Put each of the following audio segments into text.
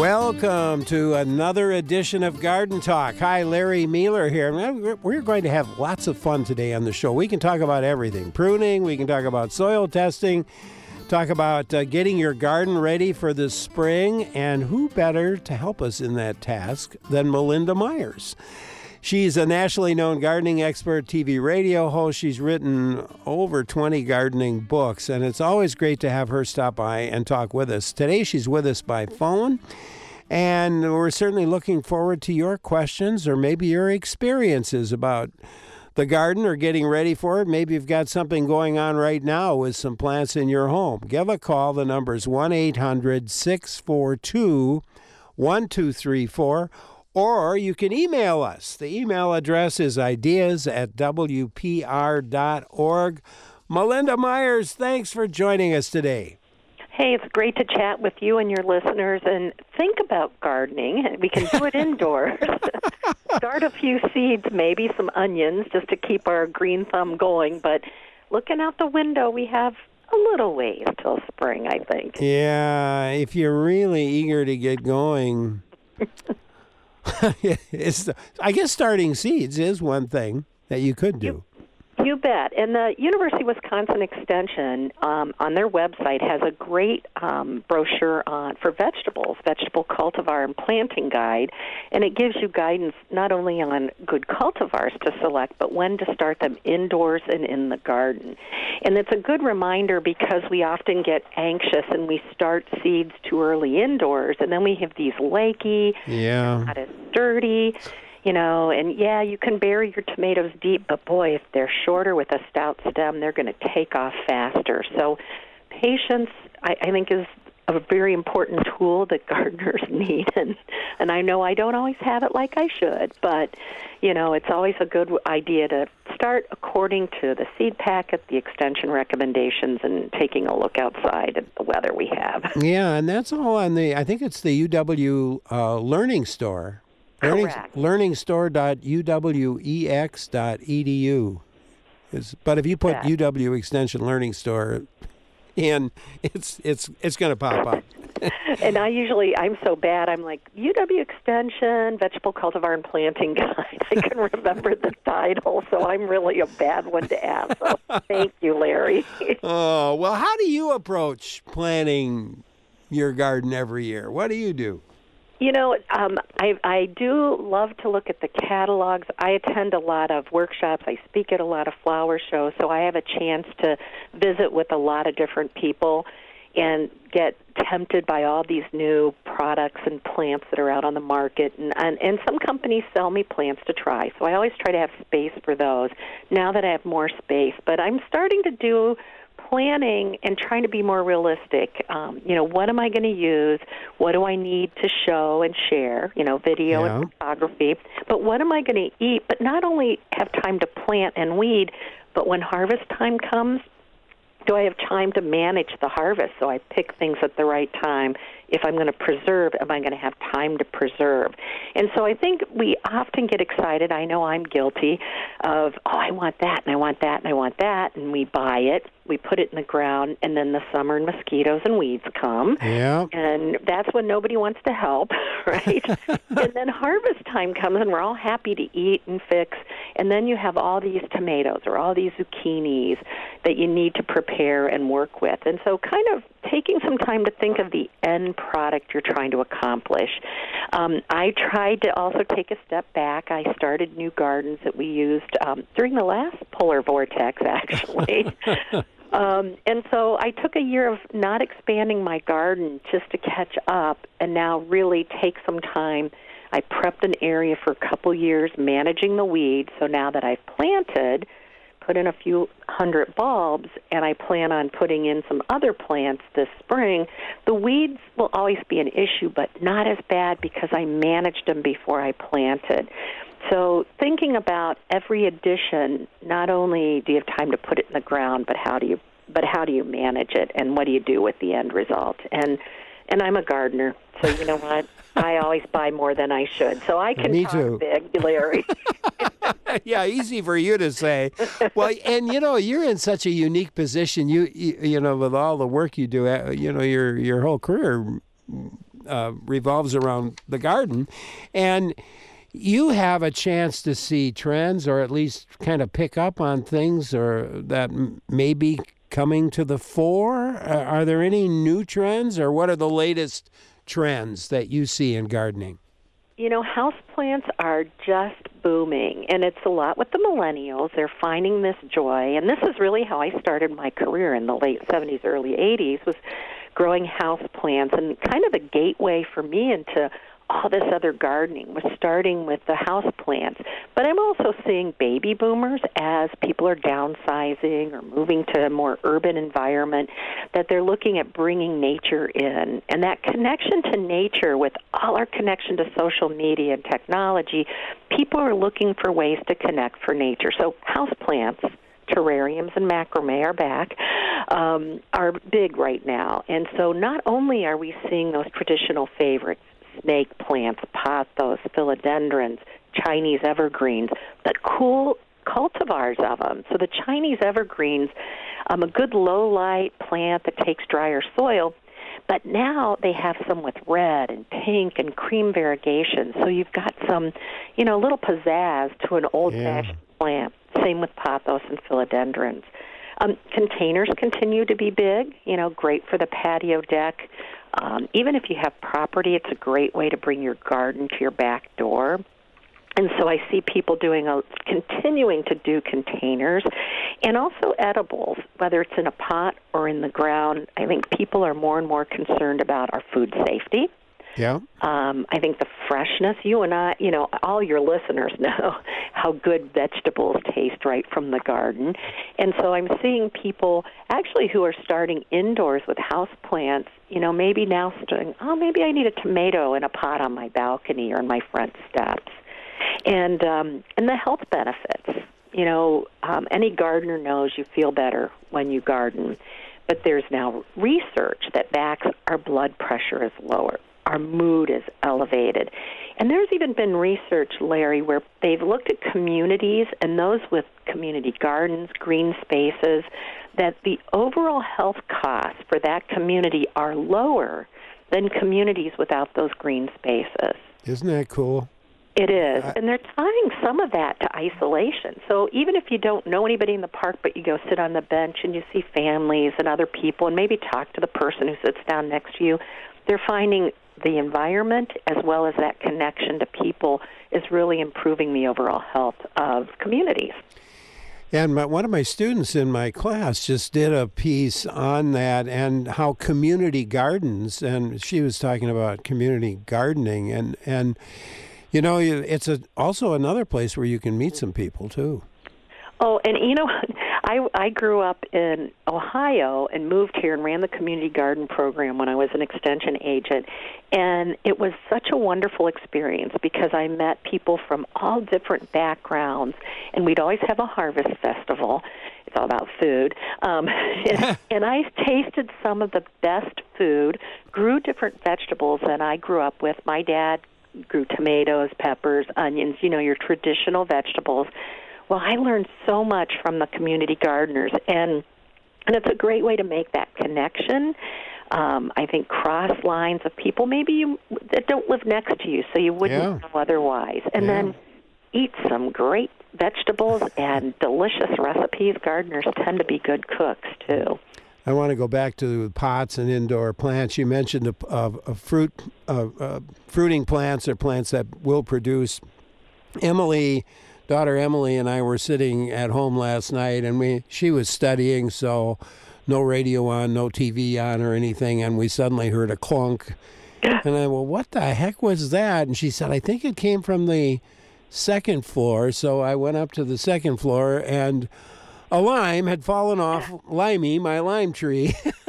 Welcome to another edition of Garden Talk. Hi, Larry Mueller here. We're going to have lots of fun today on the show. We can talk about everything. Pruning, we can talk about soil testing, talk about getting your garden ready for the spring, and who better to help us in that task than Melinda Myers. She's a nationally known gardening expert, TV radio host. She's written over 20 gardening books, and it's always great to have her stop by and talk with us. Today, she's with us by phone, and we're certainly looking forward to your questions or maybe your experiences about the garden or getting ready for it. Maybe you've got something going on right now with some plants in your home. Give a call. The number is 1-800-642-1234. Or you can email us. The email address is ideas@wpr.org. Melinda Myers, thanks for joining us today. Hey, it's great to chat with you and your listeners and think about gardening. We can do it indoors. Start a few seeds, maybe some onions, just to keep our green thumb going. But looking out the window, we have a little ways till spring, I think. Yeah, if you're really eager to get going... I guess starting seeds is one thing that you could do. You bet. And the University of Wisconsin Extension on their website has a great brochure for vegetables, vegetable cultivar and planting guide, and it gives you guidance not only on good cultivars to select, but when to start them indoors and in the garden. And it's a good reminder because we often get anxious and we start seeds too early indoors, and then we have these lakey, not as sturdy. You know, and yeah, you can bury your tomatoes deep, but boy, if they're shorter with a stout stem, they're going to take off faster. So patience, I think, is a very important tool that gardeners need. And I know I don't always have it like I should, but, you know, it's always a good idea to start according to the seed packet, the extension recommendations, and taking a look outside at the weather we have. Yeah, and that's all on I think it's the UW Learning Store. Correct. Learningstore.uwex.edu. But if you put UW Extension Learning Store in, it's going to pop up. And I'm so bad, I'm like, UW Extension, Vegetable Cultivar and Planting Guide. I can remember the title, so I'm really a bad one to ask. So thank you, Larry. Oh, well, how do you approach planting your garden every year? What do you do? You know, I do love to look at the catalogs. I attend a lot of workshops. I speak at a lot of flower shows, so I have a chance to visit with a lot of different people and get tempted by all these new products and plants that are out on the market. And some companies sell me plants to try, so I always try to have space for those now that I have more space. But I'm starting to do planning and trying to be more realistic. What am I going to use? What do I need to show and share? Video and photography. But what am I going to eat? But not only have time to plant and weed, but when harvest time comes, do I have time to manage the harvest? So I pick things at the right time. If I'm going to preserve, am I going to have time to preserve? And so I think we often get excited. I know I'm guilty of, I want that, and I want that, and I want that, and we buy it. We put it in the ground, and then the summer and mosquitoes and weeds come. Yeah. And that's when nobody wants to help, right? And then harvest time comes, and we're all happy to eat and fix. And then you have all these tomatoes or all these zucchinis that you need to prepare and work with. And so kind of taking some time to think of the end product you're trying to accomplish. I tried to also take a step back. I started new gardens that we used during the last polar vortex, actually. And so I took a year of not expanding my garden just to catch up and now really take some time. I prepped an area for a couple years managing the weeds. So now that I've planted, put in a few hundred bulbs, and I plan on putting in some other plants this spring, the weeds will always be an issue, but not as bad because I managed them before I planted. So thinking about every addition, not only do you have time to put it in the ground, but how do you manage it, and what do you do with the end result? And I'm a gardener, so you know what? I always buy more than I should, so I can talk big, Larry. Yeah, easy for you to say. Well, and you're in such a unique position. You with all the work you do, your whole career revolves around the garden. And you have a chance to see trends, or at least kind of pick up on things or that may be coming to the fore. Are there any new trends, or what are the latest trends that you see in gardening? You know, houseplants are just booming, and it's a lot with the millennials. They're finding this joy, and this is really how I started my career in the late 70s, early 80s, was growing houseplants, and kind of the gateway for me into all this other gardening was starting with the house plants. But I'm also seeing baby boomers, as people are downsizing or moving to a more urban environment, that they're looking at bringing nature in. And that connection to nature, with all our connection to social media and technology, people are looking for ways to connect for nature. So house plants, terrariums and macrame are back, are big right now. And so not only are we seeing those traditional favorites, snake plants, pothos, philodendrons, Chinese evergreens, but cool cultivars of them. So the Chinese evergreens, a good low-light plant that takes drier soil, but now they have some with red and pink and cream variegation. So you've got some, little pizzazz to an old-fashioned plant. Same with pothos and philodendrons. Containers continue to be big, great for the patio deck. Even if you have property, it's a great way to bring your garden to your back door. And so I see people continuing to do containers, and also edibles, whether it's in a pot or in the ground. I think people are more and more concerned about our food safety. Yeah. I think the freshness, you and I, all your listeners know how good vegetables taste right from the garden. And so I'm seeing people actually who are starting indoors with house plants, maybe now saying, maybe I need a tomato in a pot on my balcony or in my front steps. And the health benefits. Any gardener knows you feel better when you garden. But there's now research that backs our blood pressure is lower. Our mood is elevated. And there's even been research, Larry, where they've looked at communities, and those with community gardens, green spaces, that the overall health costs for that community are lower than communities without those green spaces. Isn't that cool? It is. And they're tying some of that to isolation. So even if you don't know anybody in the park, but you go sit on the bench and you see families and other people and maybe talk to the person who sits down next to you, they're finding the environment as well as that connection to people is really improving the overall health of communities. And one of my students in my class just did a piece on that and how community gardens, and she was talking about community gardening, and it's also another place where you can meet some people too. Oh, and I grew up in Ohio and moved here and ran the community garden program when I was an extension agent. And it was such a wonderful experience because I met people from all different backgrounds. And we'd always have a harvest festival. It's all about food. And I tasted some of the best food, grew different vegetables than I grew up with. My dad grew tomatoes, peppers, onions, your traditional vegetables. Well, I learned so much from the community gardeners, and it's a great way to make that connection. I think cross lines of people maybe that don't live next to you, so you wouldn't know otherwise. And then eat some great vegetables and delicious recipes. Gardeners tend to be good cooks, too. I want to go back to pots and indoor plants. You mentioned fruiting plants or plants that will produce. Daughter Emily and I were sitting at home last night, and she was studying, so no radio on, no TV on or anything, and we suddenly heard a clunk. And I, what the heck was that? And she said, I think it came from the second floor. So I went up to the second floor, and a lime had fallen off Limey, my lime tree.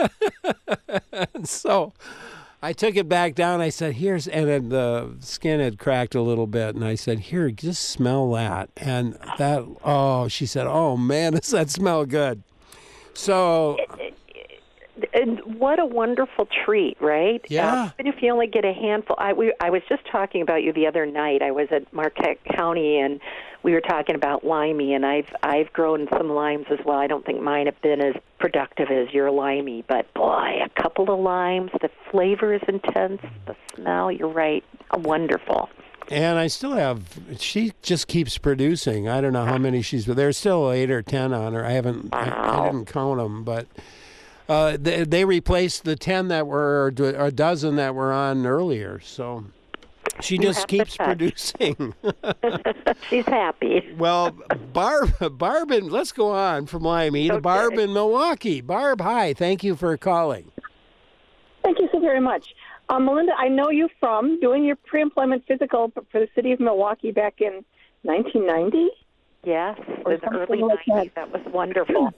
So I took it back down. I said, and then the skin had cracked a little bit. And I said, here, just smell that. And she said, oh, man, does that smell good? So. And what a wonderful treat, right? Yeah. Even if you only get a handful. I was just talking about you the other night. I was at Marquette County, and we were talking about limey, and I've grown some limes as well. I don't think mine have been as productive as your limey, but boy, a couple of limes. The flavor is intense. The smell, you're right, wonderful. And I still have, she just keeps producing. I don't know how many she's, but there's still 8 or 10 on her. I didn't count them, but they replaced the 10 that were, or a dozen that were on earlier. So she just keeps producing. She's happy. Well, Barb, and let's go on from Limey to Barb in Milwaukee. Barb, hi. Thank you for calling. Thank you so very much. Melinda, I know you from doing your pre-employment physical for the city of Milwaukee back in 1990. Yes, in the early 90s. That was wonderful.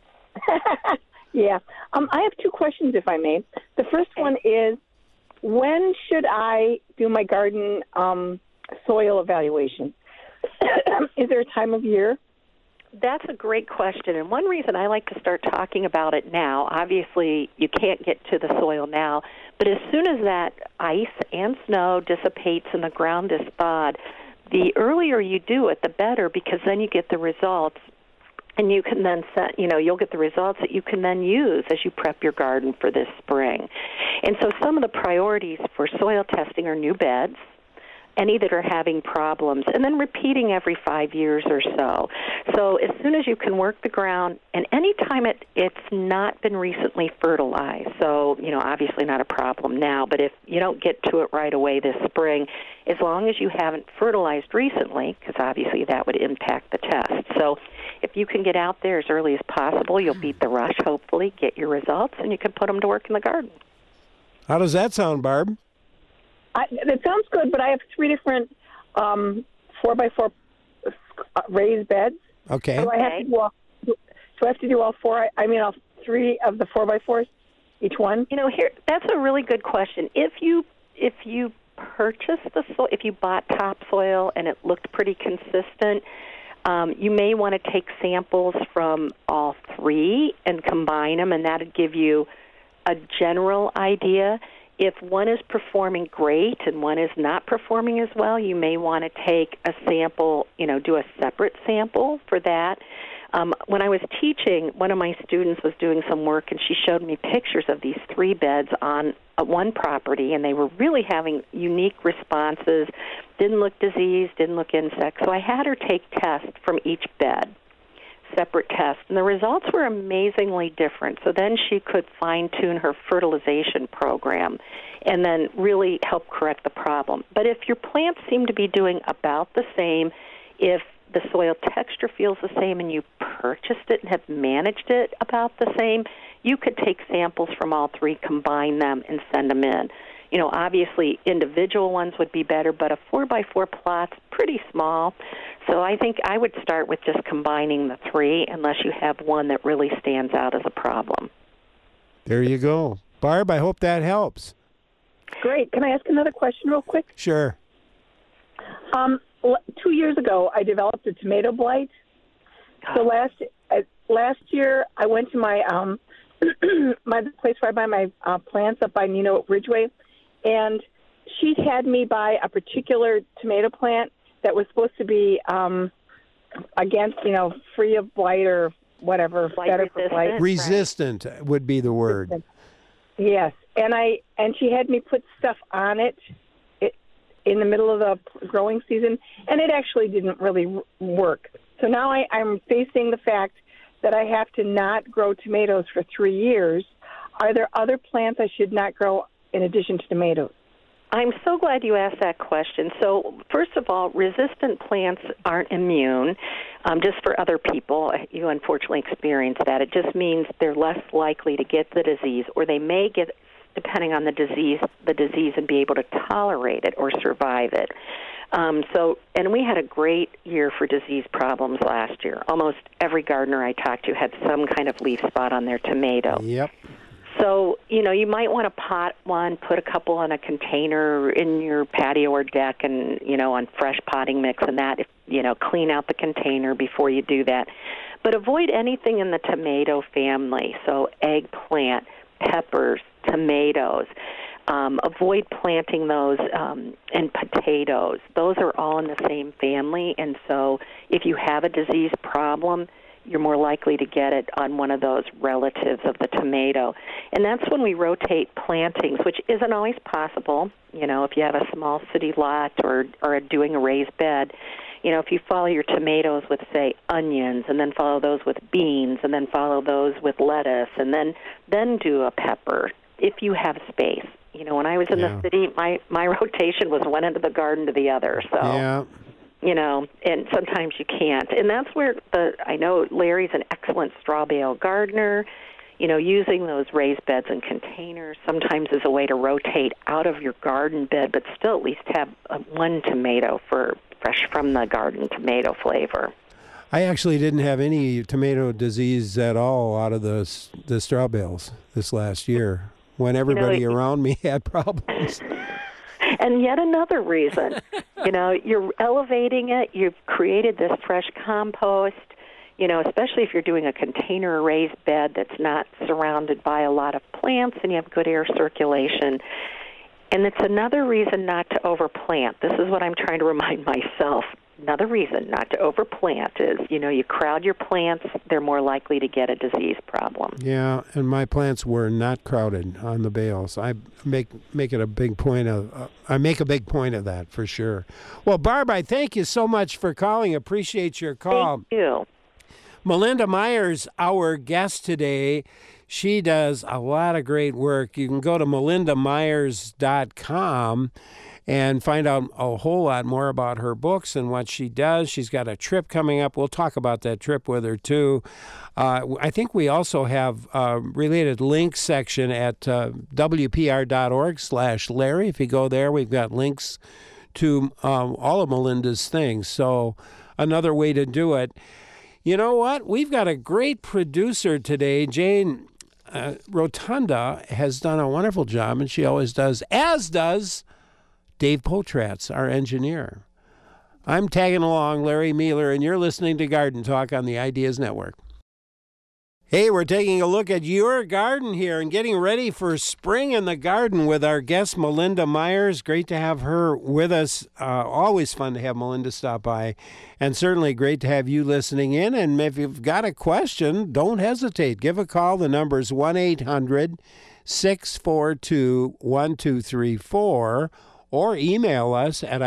Yeah. I have 2 questions, if I may. The first one is, when should I do my garden soil evaluation? Is there a time of year? That's a great question, and one reason I like to start talking about it now, obviously you can't get to the soil now, but as soon as that ice and snow dissipates and the ground is thawed, the earlier you do it, the better, because then you get the results, and you can then you'll get the results that you can then use as you prep your garden for this spring. And so some of the priorities for soil testing are new beds, any that are having problems, and then repeating every 5 years or so. So as soon as you can work the ground, and any time it's not been recently fertilized, so, obviously not a problem now, but if you don't get to it right away this spring, as long as you haven't fertilized recently, because obviously that would impact the test. So if you can get out there as early as possible, you'll beat the rush, hopefully, get your results, and you can put them to work in the garden. How does that sound, Barb? It sounds good, but I have 3 different 4x4 raised beds. Okay. So I have to do all 4. All 3 of the 4x4s, each one. That's a really good question. If you purchased the soil, if you bought topsoil and it looked pretty consistent, you may want to take samples from all 3 and combine them, and that would give you a general idea. If one is performing great and one is not performing as well, you may want to take a sample, do a separate sample for that. When I was teaching, one of my students was doing some work, and she showed me pictures of these 3 beds on one property, and they were really having unique responses, didn't look diseased, didn't look insect. So I had her take tests from each bed, separate tests, and the results were amazingly different. So then she could fine-tune her fertilization program and then really help correct the problem. But if your plants seem to be doing about the same, if the soil texture feels the same and you purchased it and have managed it about the same, you could take samples from all 3, combine them, and send them in. Obviously individual ones would be better, but a 4x4 plot's pretty small. So I think I would start with just combining the 3 unless you have one that really stands out as a problem. There you go. Barb, I hope that helps. Great. Can I ask another question real quick? Sure. 2 years ago, I developed a tomato blight. So last year, I went to my my place where I buy my plants up by Nino Ridgeway, and she had me buy a particular tomato plant that was supposed to be against, free of blight or whatever, better for blight. Resistant would be the word. Yes, and she had me put stuff on it in the middle of the growing season, and it actually didn't really work. So now I'm facing the fact that I have to not grow tomatoes for 3 years. Are there other plants I should not grow in addition to tomatoes? I'm so glad you asked that question. So, first of all, resistant plants aren't immune. Just for other people, you unfortunately experience that. It just means they're less likely to get the disease, or they may get, depending on the disease, and be able to tolerate it or survive it. And we had a great year for disease problems last year. Almost every gardener I talked to had some kind of leaf spot on their tomato. Yep. So, you might want to pot one, put a couple in a container in your patio or deck and, on fresh potting mix and that, clean out the container before you do that. But avoid anything in the tomato family, so eggplant, peppers, tomatoes. Avoid planting those and potatoes. Those are all in the same family, and so if you have a disease problem, you're more likely to get it on one of those relatives of the tomato. And that's when we rotate plantings, which isn't always possible. If you have a small city lot or doing a raised bed, if you follow your tomatoes with, say, onions, and then follow those with beans, and then follow those with lettuce, and then do a pepper, if you have space. When I was in the city, my rotation was one end of the garden to the other. So, and sometimes you can't. And that's where I know Larry's an excellent straw bale gardener. Using those raised beds and containers sometimes is a way to rotate out of your garden bed, but still at least have one tomato for fresh from the garden tomato flavor. I actually didn't have any tomato disease at all out of the straw bales this last year when everybody around me had problems. And yet another reason, you're elevating it. You've created this fresh compost, especially if you're doing a container raised bed that's not surrounded by a lot of plants and you have good air circulation. And it's another reason not to overplant. This is what I'm trying to remind myself. Another reason not to overplant is, you crowd your plants, they're more likely to get a disease problem. Yeah, and my plants were not crowded on the bales. I make a big point of that for sure. Well, Barb, I thank you so much for calling. Appreciate your call. Thank you. Melinda Myers, our guest today. She does a lot of great work. You can go to melindamyers.com and find out a whole lot more about her books and what she does. She's got a trip coming up. We'll talk about that trip with her, too. I think we also have a related links section at wpr.org/Larry. If you go there, we've got links to all of Melinda's things. So another way to do it. You know what? We've got a great producer today. Jane Rotunda has done a wonderful job, and she always does, as does Dave Potratz, our engineer. I'm tagging along, Larry Mealer, and you're listening to Garden Talk on the Ideas Network. Hey, we're taking a look at your garden here and getting ready for spring in the garden with our guest, Melinda Myers. Great to have her with us. Always fun to have Melinda stop by. And certainly great to have you listening in. And if you've got a question, don't hesitate. Give a call. The number is 1-800-642-1234. Or email us at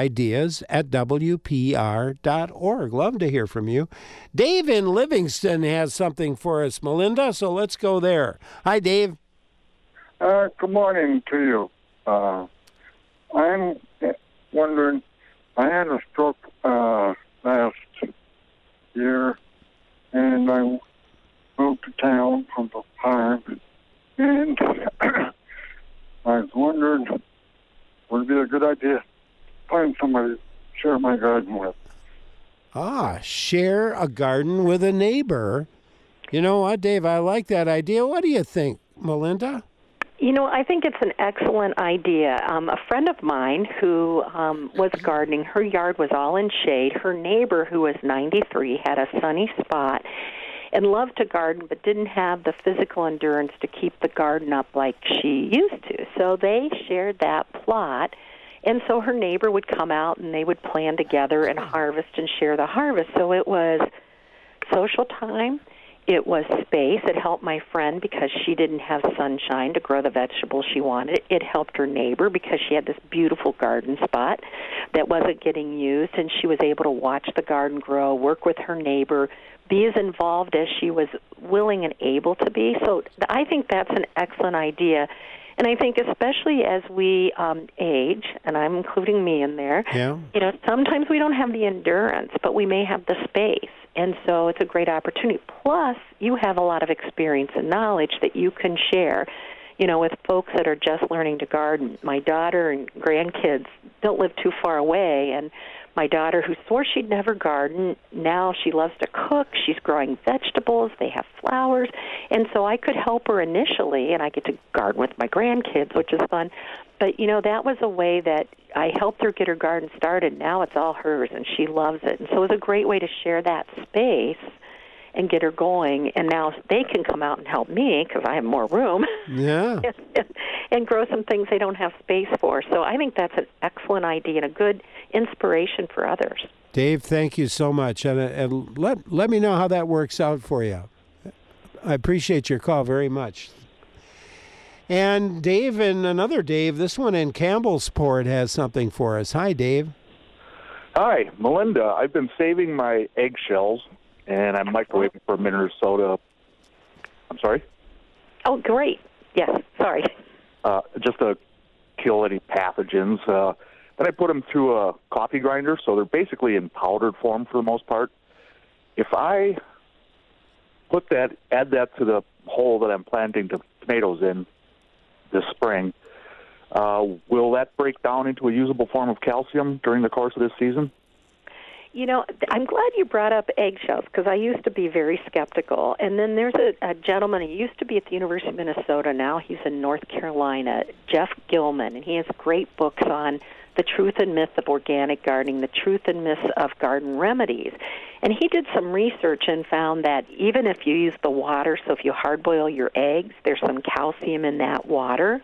ideas@wpr.org. Love to hear from you. Dave in Livingston has something for us, Melinda, so let's go there. Hi, Dave. Good morning to you. I'm wondering, I had a stroke last year, and I moved to town from the farm, and I was wondering, would it be a good idea to find somebody to share my garden with? Share a garden with a neighbor. You know what, Dave? I like that idea. What do you think, Melinda? I think it's an excellent idea. A friend of mine who was gardening, her yard was all in shade. Her neighbor, who was 93, had a sunny spot and loved to garden but didn't have the physical endurance to keep the garden up like she used to. So they shared that plot, and so her neighbor would come out and they would plan together and harvest and share the harvest. So it was social time. It was space. It helped my friend because she didn't have sunshine to grow the vegetables she wanted. It helped her neighbor because she had this beautiful garden spot that wasn't getting used, and she was able to watch the garden grow, work with her neighbor, be as involved as she was willing and able to be. So I think that's an excellent idea. And I think especially as we age, and I'm including me in there, sometimes we don't have the endurance, but we may have the space. And so it's a great opportunity. Plus, you have a lot of experience and knowledge that you can share, with folks that are just learning to garden. My daughter and grandkids don't live too far away, and my daughter, who swore she'd never garden, now she loves to cook. She's growing vegetables. They have flowers. And so I could help her initially, and I get to garden with my grandkids, which is fun. But, that was a way that I helped her get her garden started. Now it's all hers, and she loves it. And so it was a great way to share that space and get her going. And now they can come out and help me because I have more room. Yeah. and grow some things they don't have space for. So I think that's an excellent idea and a good inspiration for others. Dave, thank you so much. And let me know how that works out for you. I appreciate your call very much. And Dave and another Dave, this one in Campbellsport, has something for us. Hi, Dave. Hi, Melinda. I've been saving my eggshells, and I'm microwaving for a minute or so to... I'm sorry? Oh, great. Yes, sorry. Just to kill any pathogens. Then I put them through a coffee grinder, so they're basically in powdered form for the most part. If I add that to the hole that I'm planting the tomatoes in this spring, will that break down into a usable form of calcium during the course of this season? You know, I'm glad you brought up eggshells because I used to be very skeptical. And then there's a gentleman, he used to be at the University of Minnesota. Now he's in North Carolina, Jeff Gilman, and he has great books on the truth and myth of organic gardening, the truth and myths of garden remedies. And he did some research and found that even if you use the water, so if you hard boil your eggs, there's some calcium in that water.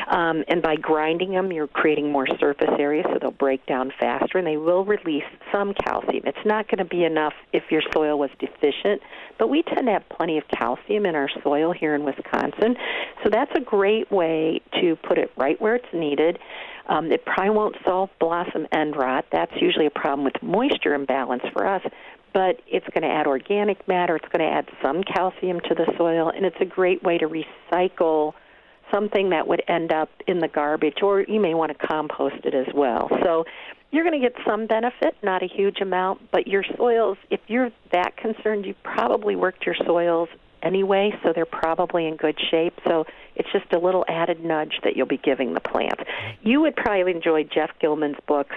And by grinding them, you're creating more surface area, so they'll break down faster, and they will release some calcium. It's not going to be enough if your soil was deficient, but we tend to have plenty of calcium in our soil here in Wisconsin. So that's a great way to put it right where it's needed. It probably won't solve blossom end rot. That's usually a problem with moisture imbalance for us. But it's going to add organic matter. It's going to add some calcium to the soil, and it's a great way to recycle something that would end up in the garbage, or you may want to compost it as well. So you're going to get some benefit, not a huge amount, but your soils, if you're that concerned, you probably worked your soils anyway, so they're probably in good shape. So it's just a little added nudge that you'll be giving the plant. You would probably enjoy Jeff Gilman's books.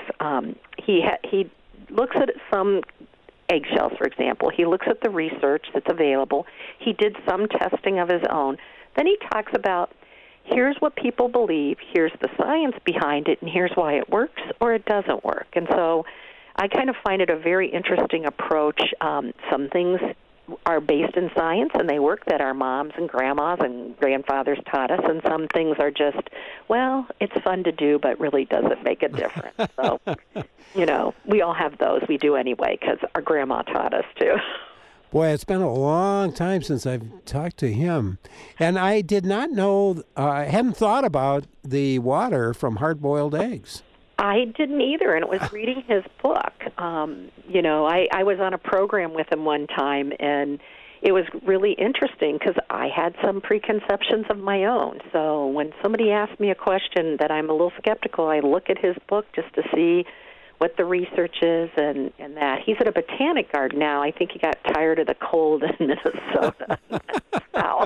He looks at some eggshells, for example. He looks at the research that's available. He did some testing of his own. Then he talks about, here's what people believe, here's the science behind it, and here's why it works or it doesn't work. And so I kind of find it a very interesting approach. Some things are based in science and they work, that our moms and grandmas and grandfathers taught us, and some things are just, well, it's fun to do but really doesn't make a difference. So, you know, we all have those. We do anyway because our grandma taught us to. Boy, it's been a long time since I've talked to him. And I did not know, I hadn't thought about the water from hard-boiled eggs. I didn't either, and it was reading his book. You know, I was on a program with him one time, and it was really interesting because I had some preconceptions of my own. So when somebody asks me a question that I'm a little skeptical, I look at his book just to see what the research is and that. He's at a botanic garden now. I think he got tired of the cold in Minnesota. South.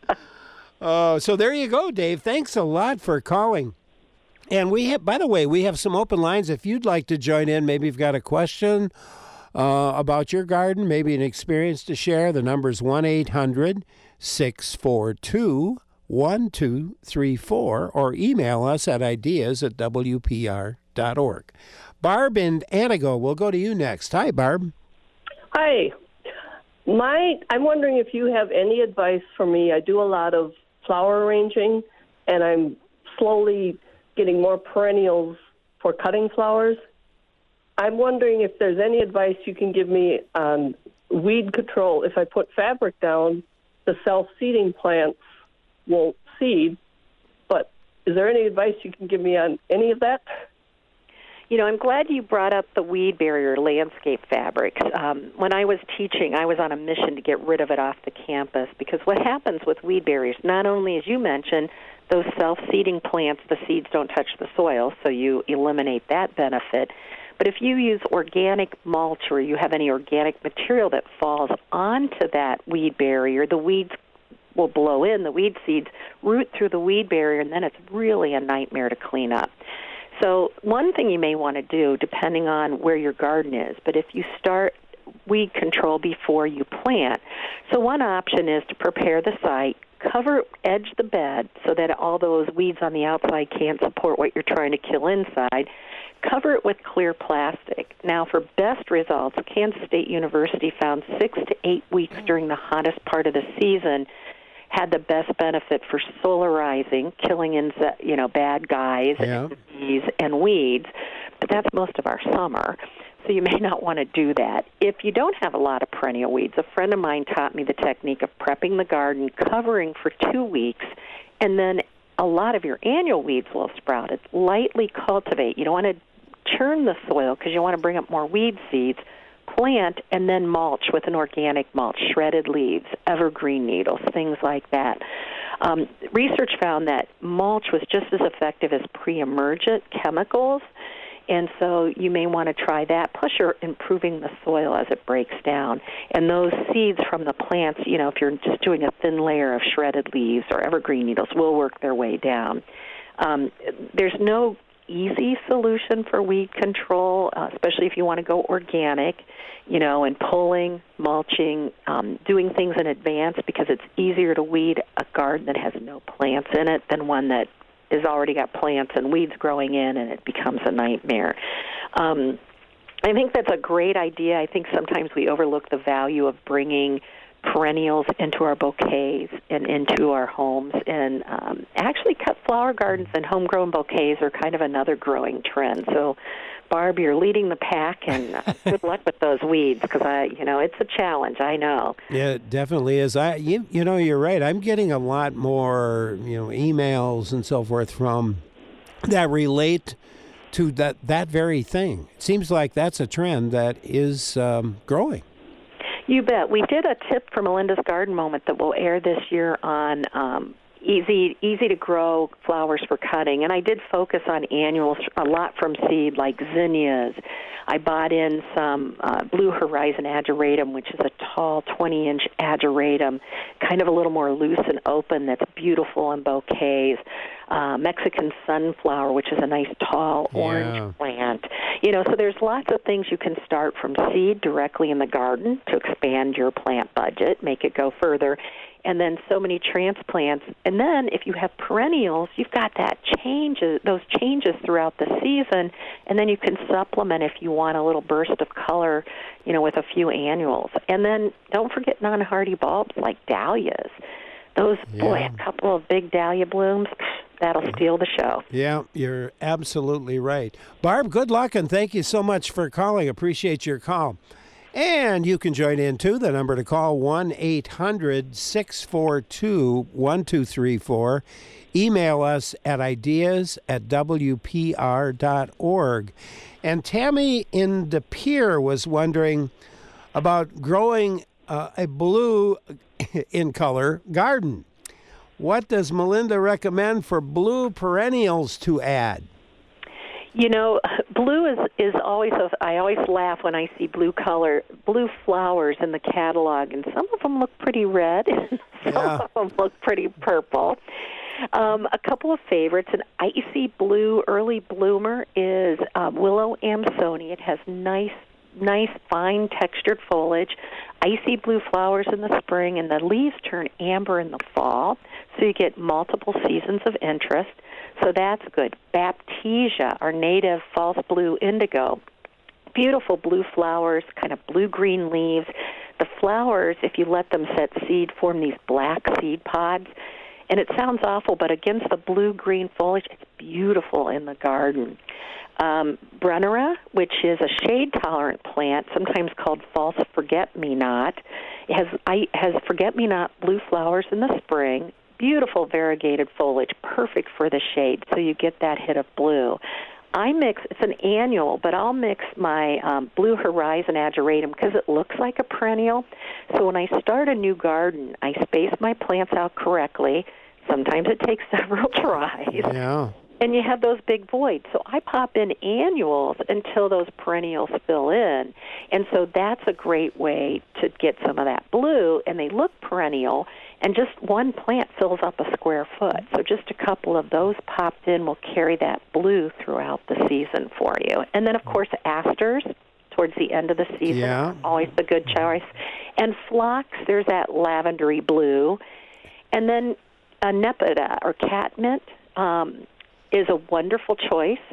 Oh, so there you go, Dave. Thanks a lot for calling. And we have, by the way, we have some open lines. If you'd like to join in, maybe you've got a question about your garden, maybe an experience to share. The number's 1-800-642-1234, or email us at ideas@wpr.org. Barb in Antigo, we'll go to you next. Hi, Barb. Hi. I'm wondering if you have any advice for me. I do a lot of flower arranging, and I'm slowly getting more perennials for cutting flowers. I'm wondering if there's any advice you can give me on weed control. If I put fabric down, the self-seeding plants won't seed, but is there any advice you can give me on any of that? You know, I'm glad you brought up the weed barrier landscape fabrics. When I was teaching, I was on a mission to get rid of it off the campus, because what happens with weed barriers, not only, as you mentioned, those self-seeding plants, the seeds don't touch the soil, so you eliminate that benefit. But if you use organic mulch, or you have any organic material that falls onto that weed barrier, the weeds will blow in, the weed seeds root through the weed barrier, and then it's really a nightmare to clean up. So one thing you may want to do, depending on where your garden is, but if you start weed control before you plant, so one option is to prepare the site, edge the bed so that all those weeds on the outside can't support what you're trying to kill inside. Cover it with clear plastic. Now, for best results, Kansas State University found 6 to 8 weeks during the hottest part of the season had the best benefit for solarizing, killing bad guys, and disease, and weeds. But that's most of our summer. so you may not want to do that. If you don't have a lot of perennial weeds, a friend of mine taught me the technique of prepping the garden, covering for 2 weeks, and then a lot of your annual weeds will have sprouted. Lightly cultivate. You don't want to churn the soil because you want to bring up more weed seeds. Plant and then mulch with an organic mulch, shredded leaves, evergreen needles, things like that. Research found that mulch was just as effective as pre-emergent chemicals, and so you may want to try that. Plus, you're improving the soil as it breaks down. And those seeds from the plants, if you're just doing a thin layer of shredded leaves or evergreen needles, will work their way down. There's no easy solution for weed control, especially if you want to go organic, and pulling, mulching, doing things in advance, because it's easier to weed a garden that has no plants in it than one that has already got plants and weeds growing in, and it becomes a nightmare. I think that's a great idea. I think sometimes we overlook the value of bringing perennials into our bouquets and into our homes. And actually, cut flower gardens and homegrown bouquets are kind of another growing trend. So, Barb, you're leading the pack, and good luck with those weeds, because it's a challenge. I know. Yeah, it definitely is. You're right. I'm getting a lot more, emails and so forth from that relate to that very thing. It seems like that's a trend that is growing. You bet. We did a tip for Melinda's Garden Moment that will air this year on easy to grow flowers for cutting, and I did focus on annuals a lot from seed, like zinnias. I bought in some Blue Horizon ageratum, which is a tall 20-inch ageratum, kind of a little more loose and open, that's beautiful in bouquets. Mexican sunflower, which is a nice tall orange plant. So there's lots of things you can start from seed directly in the garden to expand your plant budget, make it go further. And then so many transplants. And then if you have perennials, you've got those changes throughout the season, and then you can supplement if you want a little burst of color, with a few annuals. And then don't forget non-hardy bulbs like dahlias. Those, a couple of big dahlia blooms, that'll steal the show. Yeah, you're absolutely right. Barb, good luck, and thank you so much for calling. Appreciate your call. And you can join in, too. The number to call, 1-800-642-1234. Email us at ideas@wpr.org. And Tammy in De Pere was wondering about growing a blue in color garden. What does Melinda recommend for blue perennials to add? Blue is always, I always laugh when I see blue flowers in the catalog, and some of them look pretty red, and some of them look pretty purple. A couple of favorites, an icy blue early bloomer is Willow Amsoni. It has nice, fine textured foliage, icy blue flowers in the spring, and the leaves turn amber in the fall, so you get multiple seasons of interest. So that's good. Baptisia, our native false blue indigo. Beautiful blue flowers, kind of blue-green leaves. The flowers, if you let them set seed, form these black seed pods. And it sounds awful, but against the blue-green foliage, it's beautiful in the garden. Brunnera, which is a shade-tolerant plant, sometimes called false forget-me-not. It has forget-me-not blue flowers in the spring. Beautiful variegated foliage, perfect for the shade, so you get that hit of blue. It's an annual, but I'll mix my Blue Horizon ageratum because it looks like a perennial. So when I start a new garden, I space my plants out correctly. Sometimes it takes several tries. Yeah. And you have those big voids. So I pop in annuals until those perennials fill in. And so that's a great way to get some of that blue, and they look perennial, and just one plant fills up a square foot. So just a couple of those popped in will carry that blue throughout the season for you. And then, of course, asters towards the end of the season are always a good choice. And phlox, there's that lavendery blue. And then Nepeta or catmint is a wonderful choice.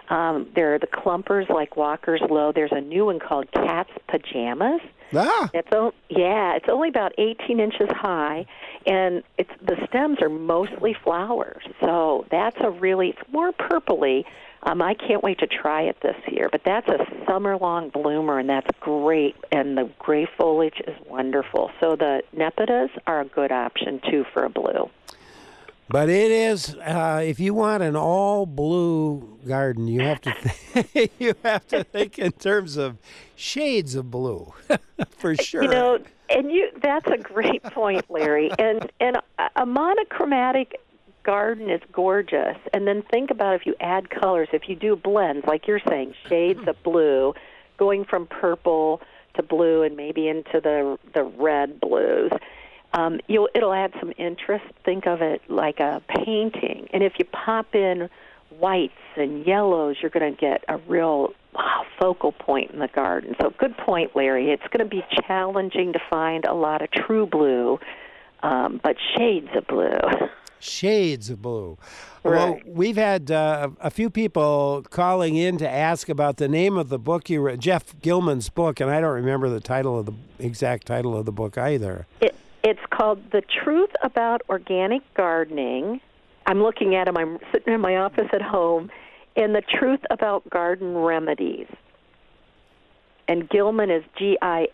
There are the clumpers like Walker's Low. There's a new one called Cat's Pajamas. Ah, It's only about 18 inches high, and the stems are mostly flowers. So that's it's more purpley. I can't wait to try it this year. But that's a summer-long bloomer, and that's great. And the gray foliage is wonderful. So the Nepidas are a good option, too, for a blue. but it is, if you want an all-blue garden, you have to think in terms of shades of blue, for sure. That's a great point, Larry. And a monochromatic garden is gorgeous. And then think about if you add colors, if you do blends, like you're saying, shades of blue, going from purple to blue and maybe into the red blues. It'll add some interest. Think of it like a painting. And if you pop in whites and yellows, you're going to get a real focal point in the garden. So good point, Larry. It's going to be challenging to find a lot of true blue, but shades of blue. Shades of blue. Right. Well, we've had a few people calling in to ask about the name of the book you read, Jeff Gilman's book, and I don't remember the exact title of the book either. It's called The Truth About Organic Gardening. I'm looking at him. I'm sitting in my office at home. And The Truth About Garden Remedies. And Gilman is Gillman.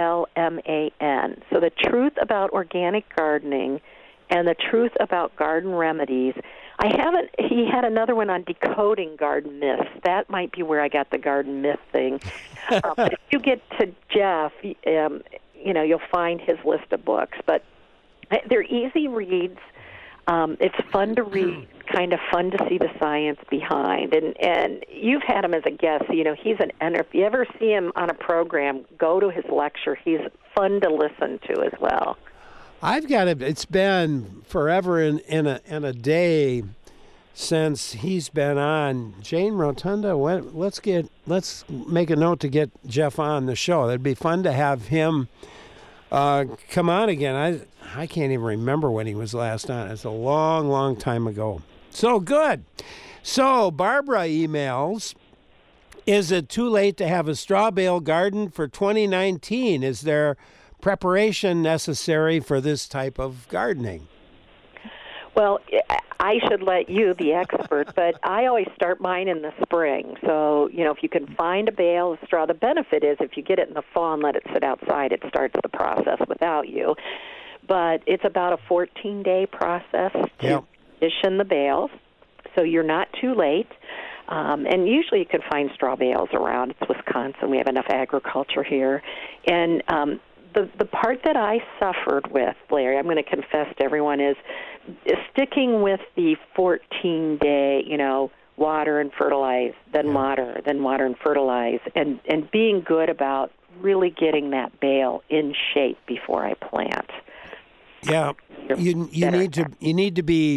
So The Truth About Organic Gardening and The Truth About Garden Remedies. He had another one on decoding garden myths. That might be where I got the garden myth thing. But if you get to Jeff, you'll find his list of books. But they're easy reads. It's fun to read, kind of fun to see the science behind. And you've had him as a guest. He's if you ever see him on a program, go to his lecture. He's fun to listen to as well. It's been forever in a day since he's been on. Jane Rotunda, let's make a note to get Jeff on the show. It'd be fun to have him come on again. I can't even remember when he was last on. It's a long, long time ago. So good. So Barbara emails, is it too late to have a straw bale garden for 2019? Is there preparation necessary for this type of gardening? Well, I should let you, the expert, but I always start mine in the spring. So, if you can find a bale of straw, the benefit is if you get it in the fall and let it sit outside, it starts the process without you. But it's about a 14-day process to condition the bales, so you're not too late. And usually you can find straw bales around. It's Wisconsin. We have enough agriculture here. And the part that I suffered with, Larry, I'm going to confess to everyone, is sticking with the 14-day, water and fertilize, then water and fertilize, and being good about really getting that bale in shape before I plant. Yeah, you need to be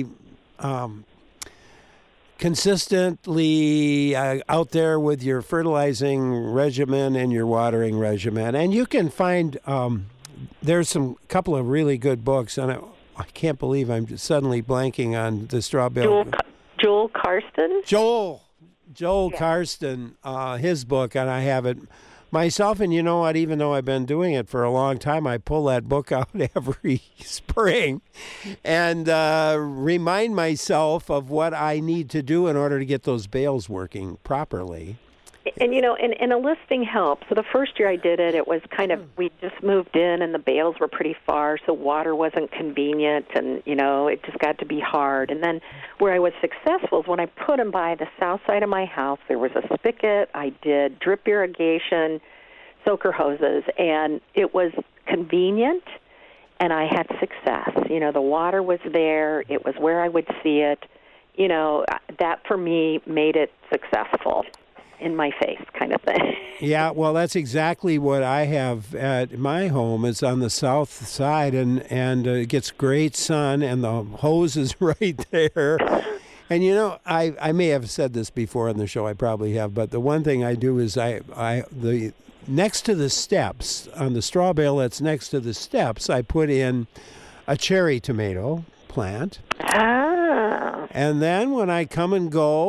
consistently out there with your fertilizing regimen and your watering regimen, and you can find there's some couple of really good books, and I can't believe I'm just suddenly blanking on the straw bale. Joel Karsten. Joel Karsten, his book, and I have it myself. And you know what? Even though I've been doing it for a long time, I pull that book out every spring and remind myself of what I need to do in order to get those bales working properly. And, and a listing helps. So the first year I did it, it was kind of, we just moved in and the bales were pretty far, so water wasn't convenient, and, it just got to be hard. And then where I was successful is when I put them by the south side of my house, there was a spigot, I did drip irrigation, soaker hoses, and it was convenient, and I had success. The water was there, it was where I would see it. That for me made it successful. In my face kind of thing. Yeah, well, that's exactly what I have at my home. It's on the south side, and it gets great sun, and the hose is right there. And, I may have said this before on the show, I probably have, but the one thing I do is the next to the steps, on the straw bale that's next to the steps, I put in a cherry tomato plant. Ah. And then when I come and go,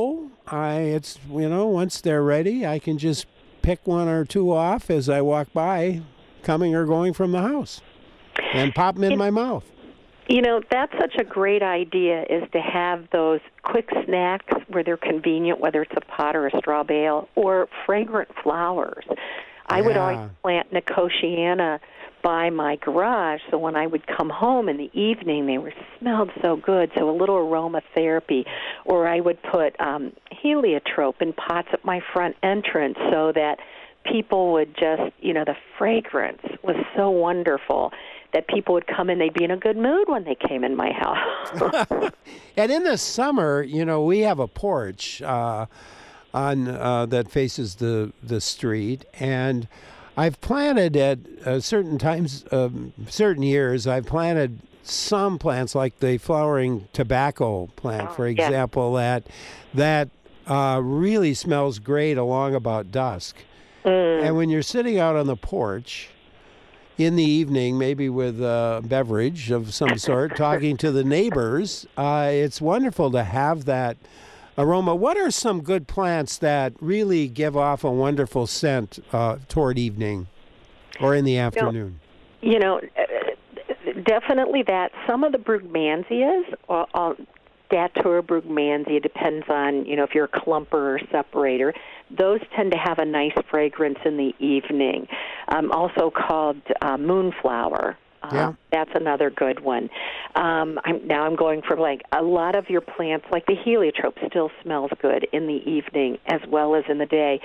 it's once they're ready, I can just pick one or two off as I walk by, coming or going from the house, and pop them in my mouth. That's such a great idea, is to have those quick snacks where they're convenient, whether it's a pot or a straw bale, or fragrant flowers. I would always plant Nicotiana by my garage, so when I would come home in the evening, they smelled so good, so a little aromatherapy. Or I would put heliotrope in pots at my front entrance so that people would just, the fragrance was so wonderful that people would come in, they'd be in a good mood when they came in my house. And in the summer, we have a porch on that faces the street, and I've planted at certain times, certain years, I've planted some plants like the flowering tobacco plant, for example, that really smells great along about dusk. And when you're sitting out on the porch in the evening, maybe with a beverage of some sort, talking to the neighbors, it's wonderful to have that aroma. What are some good plants that really give off a wonderful scent toward evening or in the afternoon? Definitely that. Some of the brugmansias, Datura brugmansia, depends on, if you're a clumper or separator. Those tend to have a nice fragrance in the evening. Also called moonflower. That's another good one. I'm going for a lot of your plants, like the heliotrope, still smells good in the evening as well as in the day.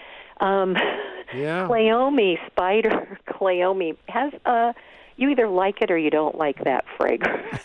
Cleome, spider cleome, has you either like it or you don't like that fragrance.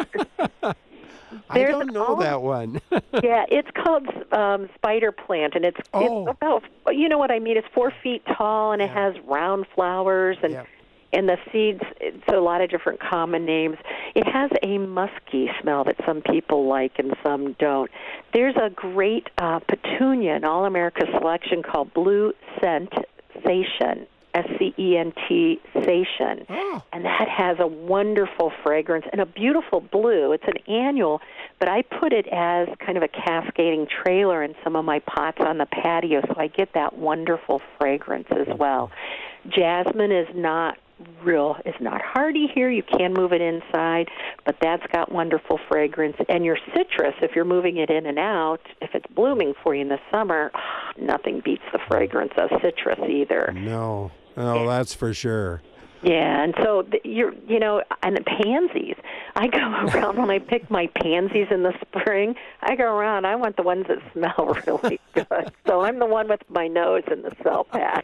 I don't know that one. Yeah, it's called spider plant, and it's about, you know what I mean? It's 4 feet tall, and it has round flowers, and the seeds, it's a lot of different common names. It has a musky smell that some people like and some don't. There's a great petunia, an All-America selection called Blue Sensation. SCENT Sation, and that has a wonderful fragrance and a beautiful blue. It's an annual, but I put it as kind of a cascading trailer in some of my pots on the patio, so I get that wonderful fragrance as well. Jasmine is not hardy here. You can move it inside, but that's got wonderful fragrance. And your citrus, if you're moving it in and out, if it's blooming for you in the summer, nothing beats the fragrance of citrus either. No, that's for sure. Yeah, and so and the pansies. I go around when I pick my pansies in the spring. I go around. I want the ones that smell really good. So I'm the one with my nose in the cell pack.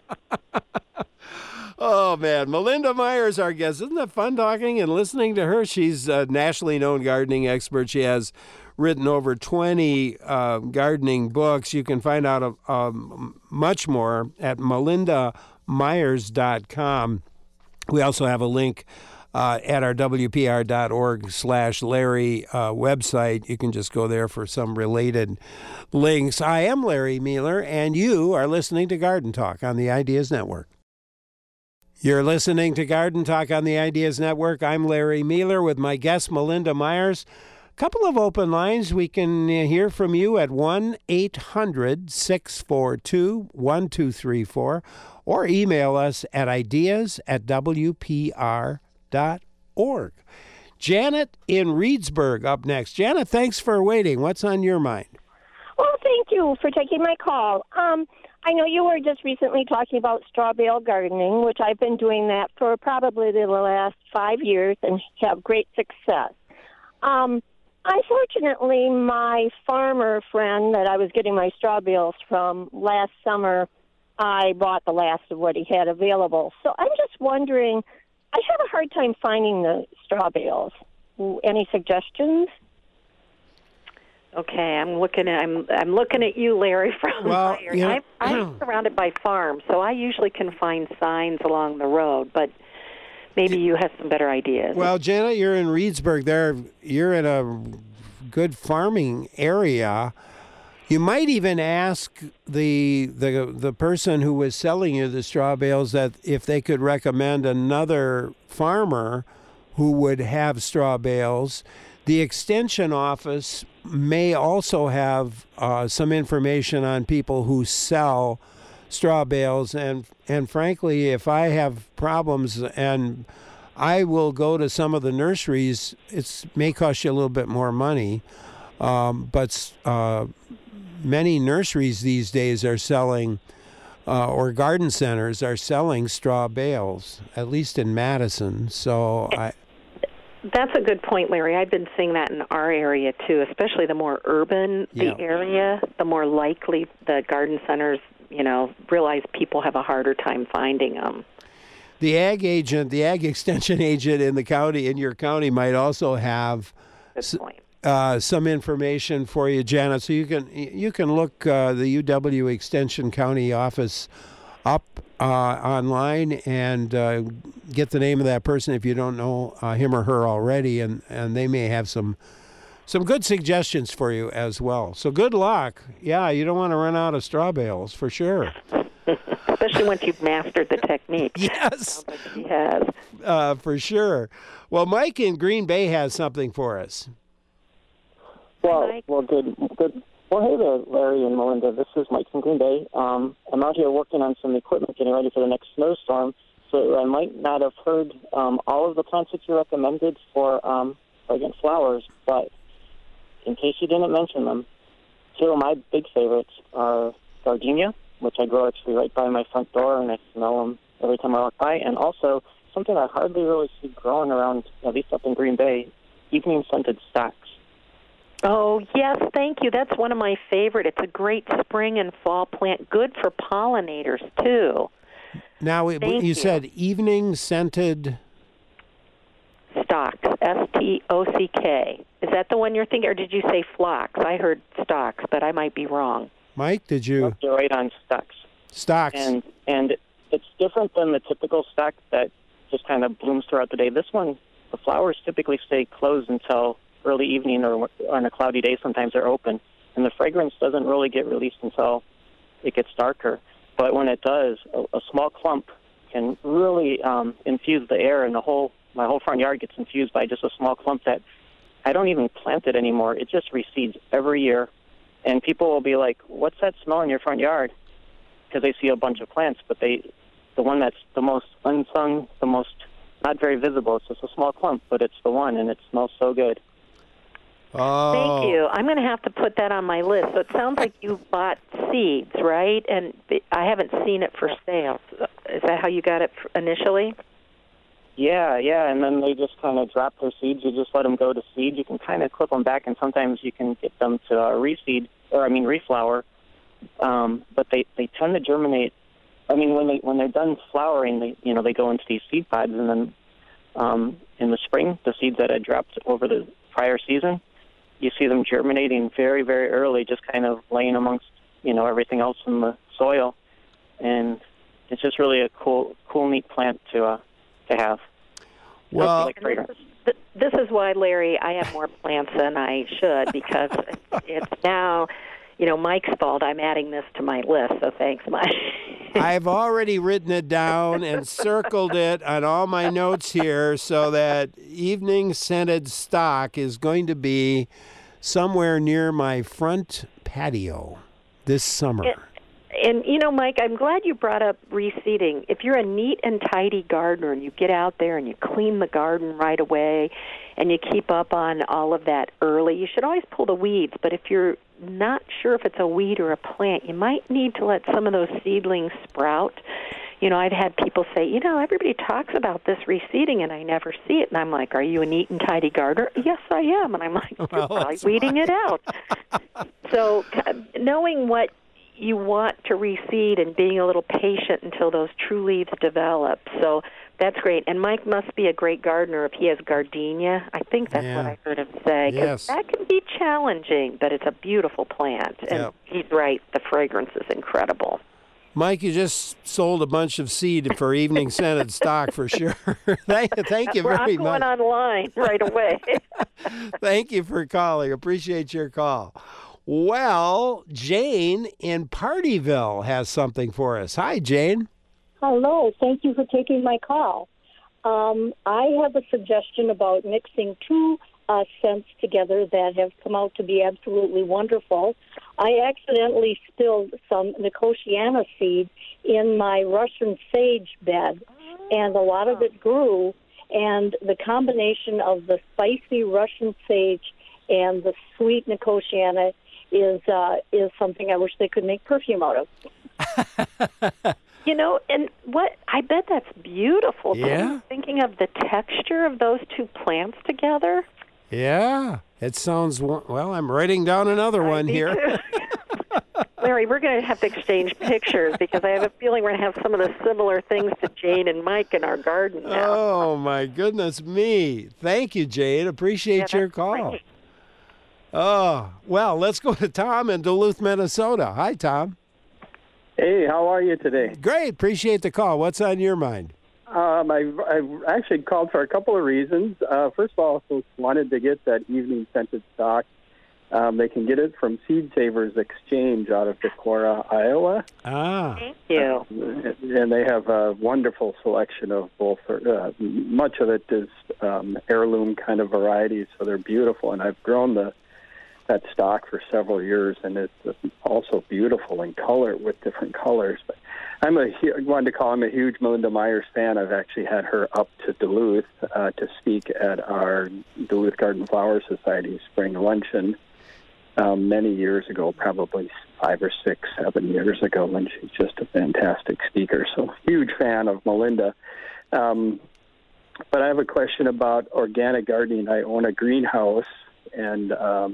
Oh, man. Melinda Myers, our guest. Isn't that fun talking and listening to her? She's a nationally known gardening expert. She has written over 20 gardening books. You can find out much more at melindamyers.com. We also have a link at our WPR.org/Larry website. You can just go there for some related links. I am Larry Mealer, and you are listening to Garden Talk on the Ideas Network. You're listening to Garden Talk on the Ideas Network. I'm Larry Mealer with my guest, Melinda Myers. A couple of open lines. We can hear from you at 1-800-642-1234 or email us at ideas@WPR.org. Janet in Reedsburg up next. Janet, thanks for waiting. What's on your mind? Well, thank you for taking my call. I know you were just recently talking about straw bale gardening, which I've been doing that for probably the last 5 years and have great success. Unfortunately, my farmer friend that I was getting my straw bales from last summer, I bought the last of what he had available. So I'm just wondering, I have a hard time finding the straw bales. Any suggestions? Okay, I'm looking at you, Larry, from I'm surrounded by farms, so I usually can find signs along the road, but maybe you have some better ideas. Well, Janet, you're in Reedsburg. You're in a good farming area. You might even ask the person who was selling you the straw bales that if they could recommend another farmer who would have straw bales The Extension office may also have some information on people who sell straw bales, and frankly, if I have problems and I will go to some of the nurseries, it may cost you a little bit more money, but many nurseries these days are selling, or garden centers are selling straw bales, at least in Madison. So That's a good point, Larry. I've been seeing that in our area, too, especially the more urban the area, the more likely the garden centers, realize people have a harder time finding them. The ag extension agent in the county, in your county, might also have some information for you, Janet. So you can look the UW Extension County office up online and get the name of that person if you don't know him or her already, and they may have some good suggestions for you as well. So good luck. Yeah, you don't want to run out of straw bales for sure. Especially once you've mastered the technique. Yes. Sounds like she has. For sure. Well, Mike in Green Bay has something for us. Well, good. Well, hey there, Larry and Melinda. This is Mike from Green Bay. I'm out here working on some equipment, getting ready for the next snowstorm. So I might not have heard all of the plants that you recommended for fragrant flowers, but in case you didn't mention them, two of my big favorites are gardenia, which I grow actually right by my front door, and I smell them every time I walk by, and also something I hardly really see growing around, at least up in Green Bay, evening scented stocks. Oh, yes, thank you. That's one of my favorite. It's a great spring and fall plant, good for pollinators, too. Now, you said evening scented... Stocks, S-T-O-C-K. Is that the one you're thinking, or did you say phlox? I heard stocks, but I might be wrong. Mike, did you? You're right on stocks. Stocks. And it's different than the typical stock that just kind of blooms throughout the day. This one, the flowers typically stay closed until early evening, or on a cloudy day sometimes they're open, and the fragrance doesn't really get released until it gets darker. But when it does, a small clump can really infuse the air, and my whole front yard gets infused by just a small clump that I don't even plant it anymore. It just recedes every year, and people will be like, "What's that smell in your front yard?" Because they see a bunch of plants, but the one that's the most unsung, the most not very visible, it's just a small clump, but it's the one, and it smells so good. Oh. Thank you. I'm going to have to put that on my list. So it sounds like you bought seeds, right? And I haven't seen it for sale. Is that how you got it initially? Yeah, and then they just kind of drop their seeds. You just let them go to seed. You can kind of clip them back, and sometimes you can get them to reflower. But they tend to germinate. I mean, when they're done flowering, they go into these seed pods, and then in the spring, the seeds that I dropped over the prior season, you see them germinating very, very early, just kind of laying amongst everything else in the soil, and it's just really a cool, neat plant to have. Well, this is why, Larry, I have more plants than I should, because it's now, Mike's fault. I'm adding this to my list, so thanks, Mike. I've already written it down and circled it on all my notes here so that evening scented stock is going to be somewhere near my front patio this summer. And, Mike, I'm glad you brought up reseeding. If you're a neat and tidy gardener and you get out there and you clean the garden right away and you keep up on all of that early, you should always pull the weeds. But if you're not sure if it's a weed or a plant, you might need to let some of those seedlings sprout. I've had people say, everybody talks about this reseeding and I never see it. And I'm like, are you a neat and tidy gardener? Yes, I am. And I'm like, you're probably weeding it out. So knowing what you want to reseed and being a little patient until those true leaves develop. So that's great. And Mike must be a great gardener if he has gardenia. I think that's what I heard him say. Yes. That can be challenging, but it's a beautiful plant. And he's right. The fragrance is incredible. Mike, you just sold a bunch of seed for evening scented stock for sure. Thank you very much. I'm going online right away. Thank you for calling. Appreciate your call. Well, Jane in Partyville has something for us. Hi, Jane. Hello. Thank you for taking my call. I have a suggestion about mixing 2 scents together that have come out to be absolutely wonderful. I accidentally spilled some Nicotiana seed in my Russian sage bed, and a lot of it grew, and the combination of the spicy Russian sage and the sweet Nicotiana is something I wish they could make perfume out of. You know, and I bet that's beautiful. Yeah. Thinking of the texture of those two plants together. Yeah, it sounds, well, I'm writing down another one here. Larry, we're going to have to exchange pictures because I have a feeling we're going to have some of the similar things to Jane and Mike in our garden now. Oh, my goodness me. Thank you, Jade. Appreciate your call. Great. Oh, well, let's go to Tom in Duluth, Minnesota. Hi, Tom. Hey, how are you today? Great. Appreciate the call. What's on your mind? I've actually called for a couple of reasons. First of all, I wanted to get that evening scented stock. They can get it from Seed Savers Exchange out of Decorah, Iowa. Thank you. And they have a wonderful selection of both. Much of it is heirloom kind of varieties, so they're beautiful. And I've grown that stock for several years, and it's also beautiful in color with different colors. But I wanted to call. I'm a huge Melinda Myers fan. I've actually had her up to Duluth to speak at our Duluth Garden Flower Society spring luncheon many years ago, probably 5 or 6, 7 years ago, and she's just a fantastic speaker. So huge fan of Melinda. But I have a question about organic gardening. I own a greenhouse, and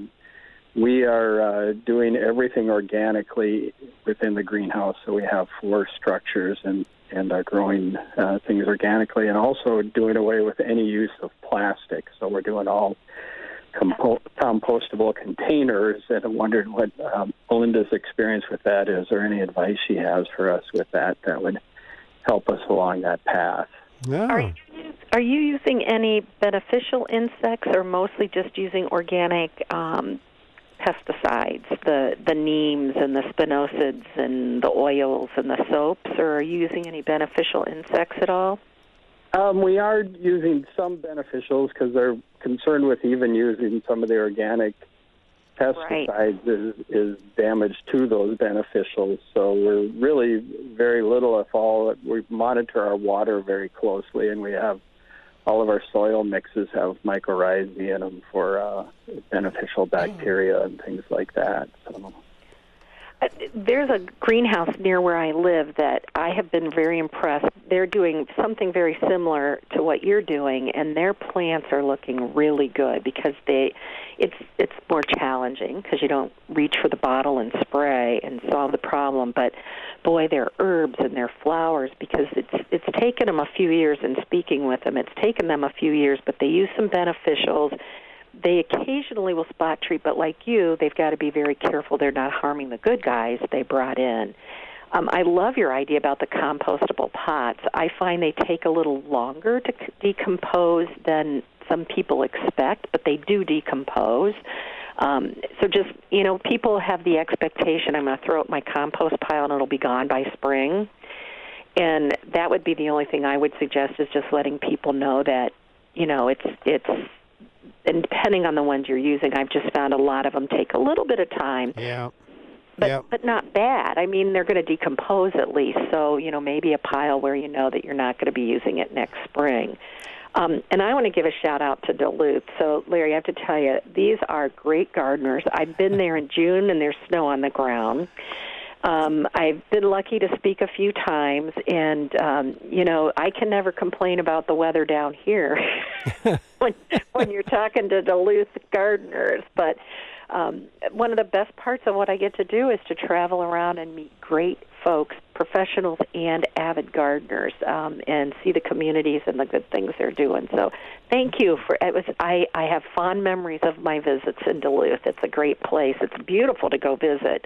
we are doing everything organically within the greenhouse. So we have floor structures and are growing things organically, and also doing away with any use of plastic. So we're doing all compostable containers, and I'm wondering what Melinda's experience with that is, or any advice she has for us with that would help us along that path. No. Are you using any beneficial insects, or mostly just using organic pesticides, the neems and the spinosades and the oils and the soaps, or are you using any beneficial insects at all? We are using some beneficials because they're concerned with even using some of the organic pesticides is damage to those beneficials. So we're really very little, if all. We monitor our water very closely, and we have all of our soil mixes have mycorrhizae in them for beneficial bacteria and things like that. So. There's a greenhouse near where I live that I have been very impressed. They're doing something very similar to what you're doing, and their plants are looking really good because it's more challenging because you don't reach for the bottle and spray and solve the problem. But boy, their herbs and their flowers, because it's taken them a few years. In speaking with them, it's taken them a few years, but they use some beneficials. They occasionally will spot treat, but like you, they've got to be very careful they're not harming the good guys they brought in. I love your idea about the compostable pots. I find they take a little longer to decompose than some people expect, but they do decompose. So just, people have the expectation, I'm going to throw out my compost pile and it'll be gone by spring. And that would be the only thing I would suggest, is just letting people know that, it's and depending on the ones you're using, I've just found a lot of them take a little bit of time. Yeah. But not bad. I mean, they're going to decompose at least. So, maybe a pile where you know that you're not going to be using it next spring. And I want to give a shout-out to Duluth. So, Larry, I have to tell you, these are great gardeners. I've been there in June, and there's snow on the ground. I've been lucky to speak a few times, and, I can never complain about the weather down here when you're talking to Duluth gardeners. But one of the best parts of what I get to do is to travel around and meet great folks, professionals and avid gardeners, and see the communities and the good things they're doing. So thank you for it. I have fond memories of my visits in Duluth. It's a great place. It's beautiful to go visit.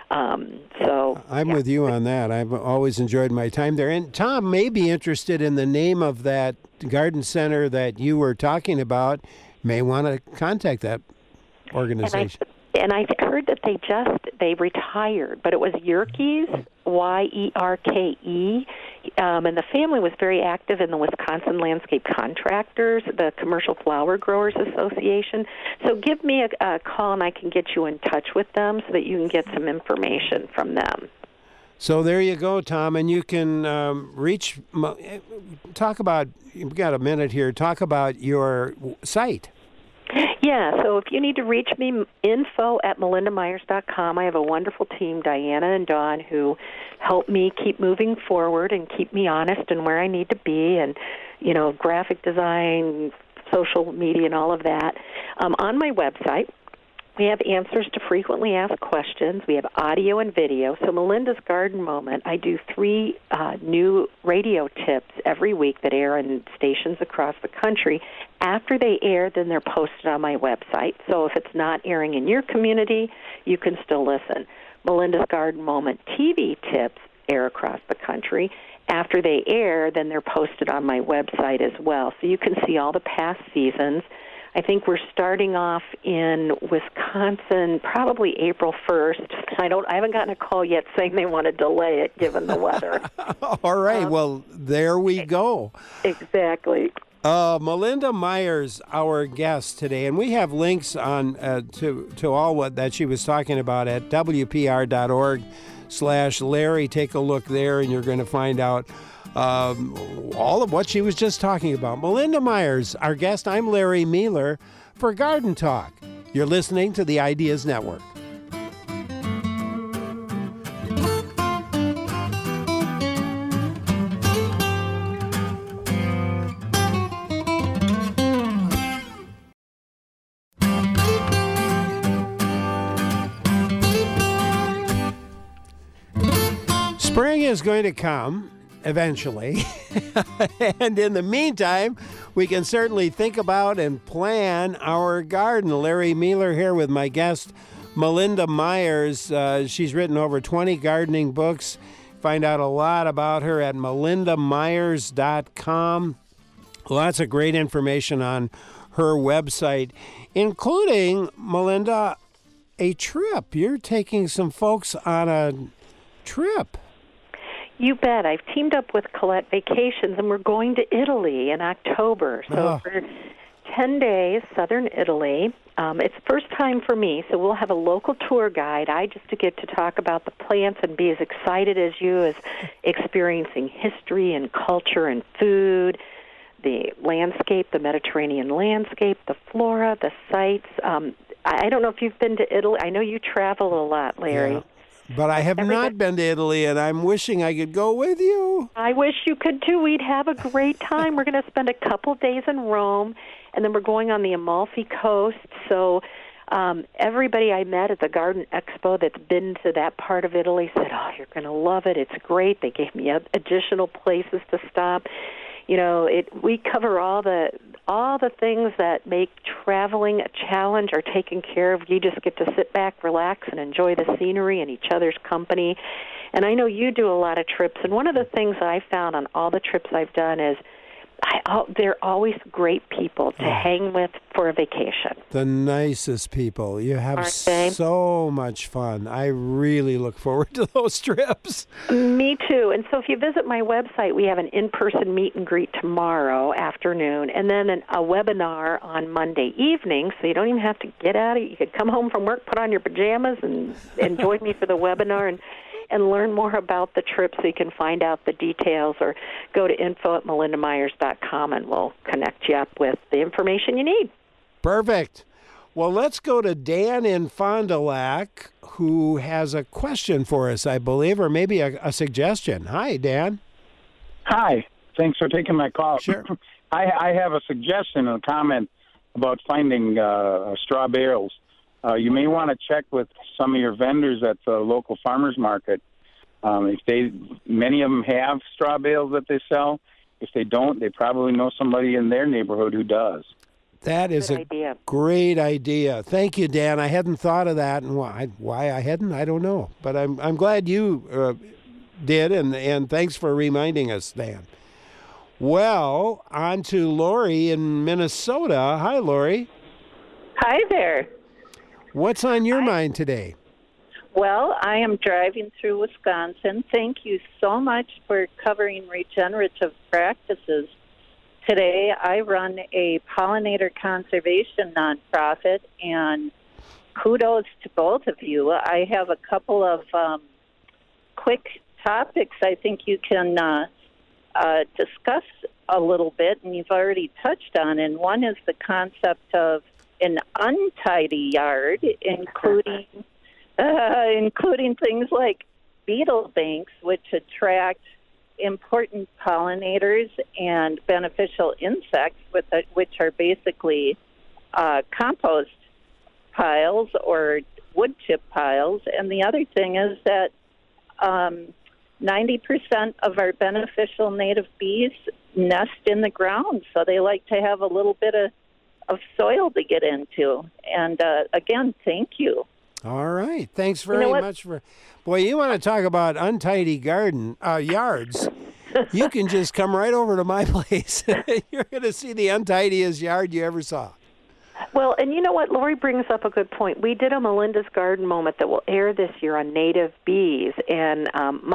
I'm with you on that. I've always enjoyed my time there. And Tom may be interested in the name of that garden center that you were talking about. May want to contact that organization. And I heard that they retired, but it was Yerkes, Yerke, and the family was very active in the Wisconsin Landscape Contractors, the Commercial Flower Growers Association. So give me a call, and I can get you in touch with them so that you can get some information from them. So there you go, Tom, and you can talk about, we've got a minute here, talk about your site. Yeah, so if you need to reach me, info@melindamyers.com. I have a wonderful team, Diana and Dawn, who help me keep moving forward and keep me honest in where I need to be, and, graphic design, social media, and all of that. On my website, we have answers to frequently asked questions. We have audio and video. So Melinda's Garden Moment, I do 3 new radio tips every week that air in stations across the country. After they air, then they're posted on my website. So if it's not airing in your community, you can still listen. Melinda's Garden Moment TV tips air across the country. After they air, then they're posted on my website as well. So you can see all the past seasons. I think we're starting off in Wisconsin probably April 1st. I haven't gotten a call yet saying they want to delay it given the weather. All right. Well, there we go. Exactly. Melinda Myers, our guest today, and we have links on to all that she was talking about at WPR.org/Larry. Take a look there, and you're going to find out all of what she was just talking about. Melinda Myers, our guest. I'm Larry Mealer for Garden Talk. You're listening to the Ideas Network. Spring is going to come eventually. And in the meantime, we can certainly think about and plan our garden. Larry Mealer here with my guest, Melinda Myers. She's written over 20 gardening books. Find out a lot about her at melindamyers.com. Lots of great information on her website, including, Melinda, a trip. You're taking some folks on a trip. You bet. I've teamed up with Colette Vacations, and we're going to Italy in October. So for 10 days, southern Italy. It's first time for me, so we'll have a local tour guide. I just to get to talk about the plants and be as excited as you as experiencing history and culture and food, the landscape, the Mediterranean landscape, the flora, the sights. I don't know if you've been to Italy. I know you travel a lot, Larry. Yeah. But I have not been to Italy, and I'm wishing I could go with you. I wish you could, too. We'd have a great time. We're going to spend a couple days in Rome, and then we're going on the Amalfi Coast. So everybody I met at the Garden Expo that's been to that part of Italy said, oh, you're going to love it. It's great. They gave me additional places to stop. We cover all the things that make traveling a challenge are taken care of. You just get to sit back, relax, and enjoy the scenery and each other's company. And I know you do a lot of trips, and one of the things I found on all the trips I've done is they're always great people to hang with for a vacation. The nicest people. You have so much fun. I really look forward to those trips. Me too. And so if you visit my website, we have an in-person meet and greet tomorrow afternoon, and then a webinar on Monday evening, so you don't even have to get out of it. You could come home from work, put on your pajamas, and join me for the webinar and learn more about the trip so you can find out the details, or go to info@melindamyers.com and we'll connect you up with the information you need. Perfect. Well, let's go to Dan in Fond du Lac, who has a question for us, I believe, or maybe a suggestion. Hi, Dan. Hi. Thanks for taking my call. Sure. I have a suggestion and a comment about finding straw bales. You may want to check with some of your vendors at the local farmers market. Many of them have straw bales that they sell. If they don't, they probably know somebody in their neighborhood who does. That is a great idea. Thank you, Dan. I hadn't thought of that, and why I hadn't, I don't know. But I'm glad you did, and thanks for reminding us, Dan. Well, on to Lori in Minnesota. Hi, Lori. Hi there. What's on your mind today? Well, I am driving through Wisconsin. Thank you so much for covering regenerative practices. Today, I run a pollinator conservation nonprofit, and kudos to both of you. I have a couple of quick topics I think you can discuss a little bit, and you've already touched on. And one is the concept of an untidy yard, including things like beetle banks, which attract important pollinators and beneficial insects, which are basically compost piles or wood chip piles. And the other thing is that 90% of our beneficial native bees nest in the ground, so they like to have a little bit of soil to get into. And again, thank you. All right. Thanks very much for... Boy, you want to talk about untidy yards. You can just come right over to my place. You're going to see the untidiest yard you ever saw. Well, and you know what? Lori brings up a good point. We did a Melinda's Garden moment that will air this year on native bees. And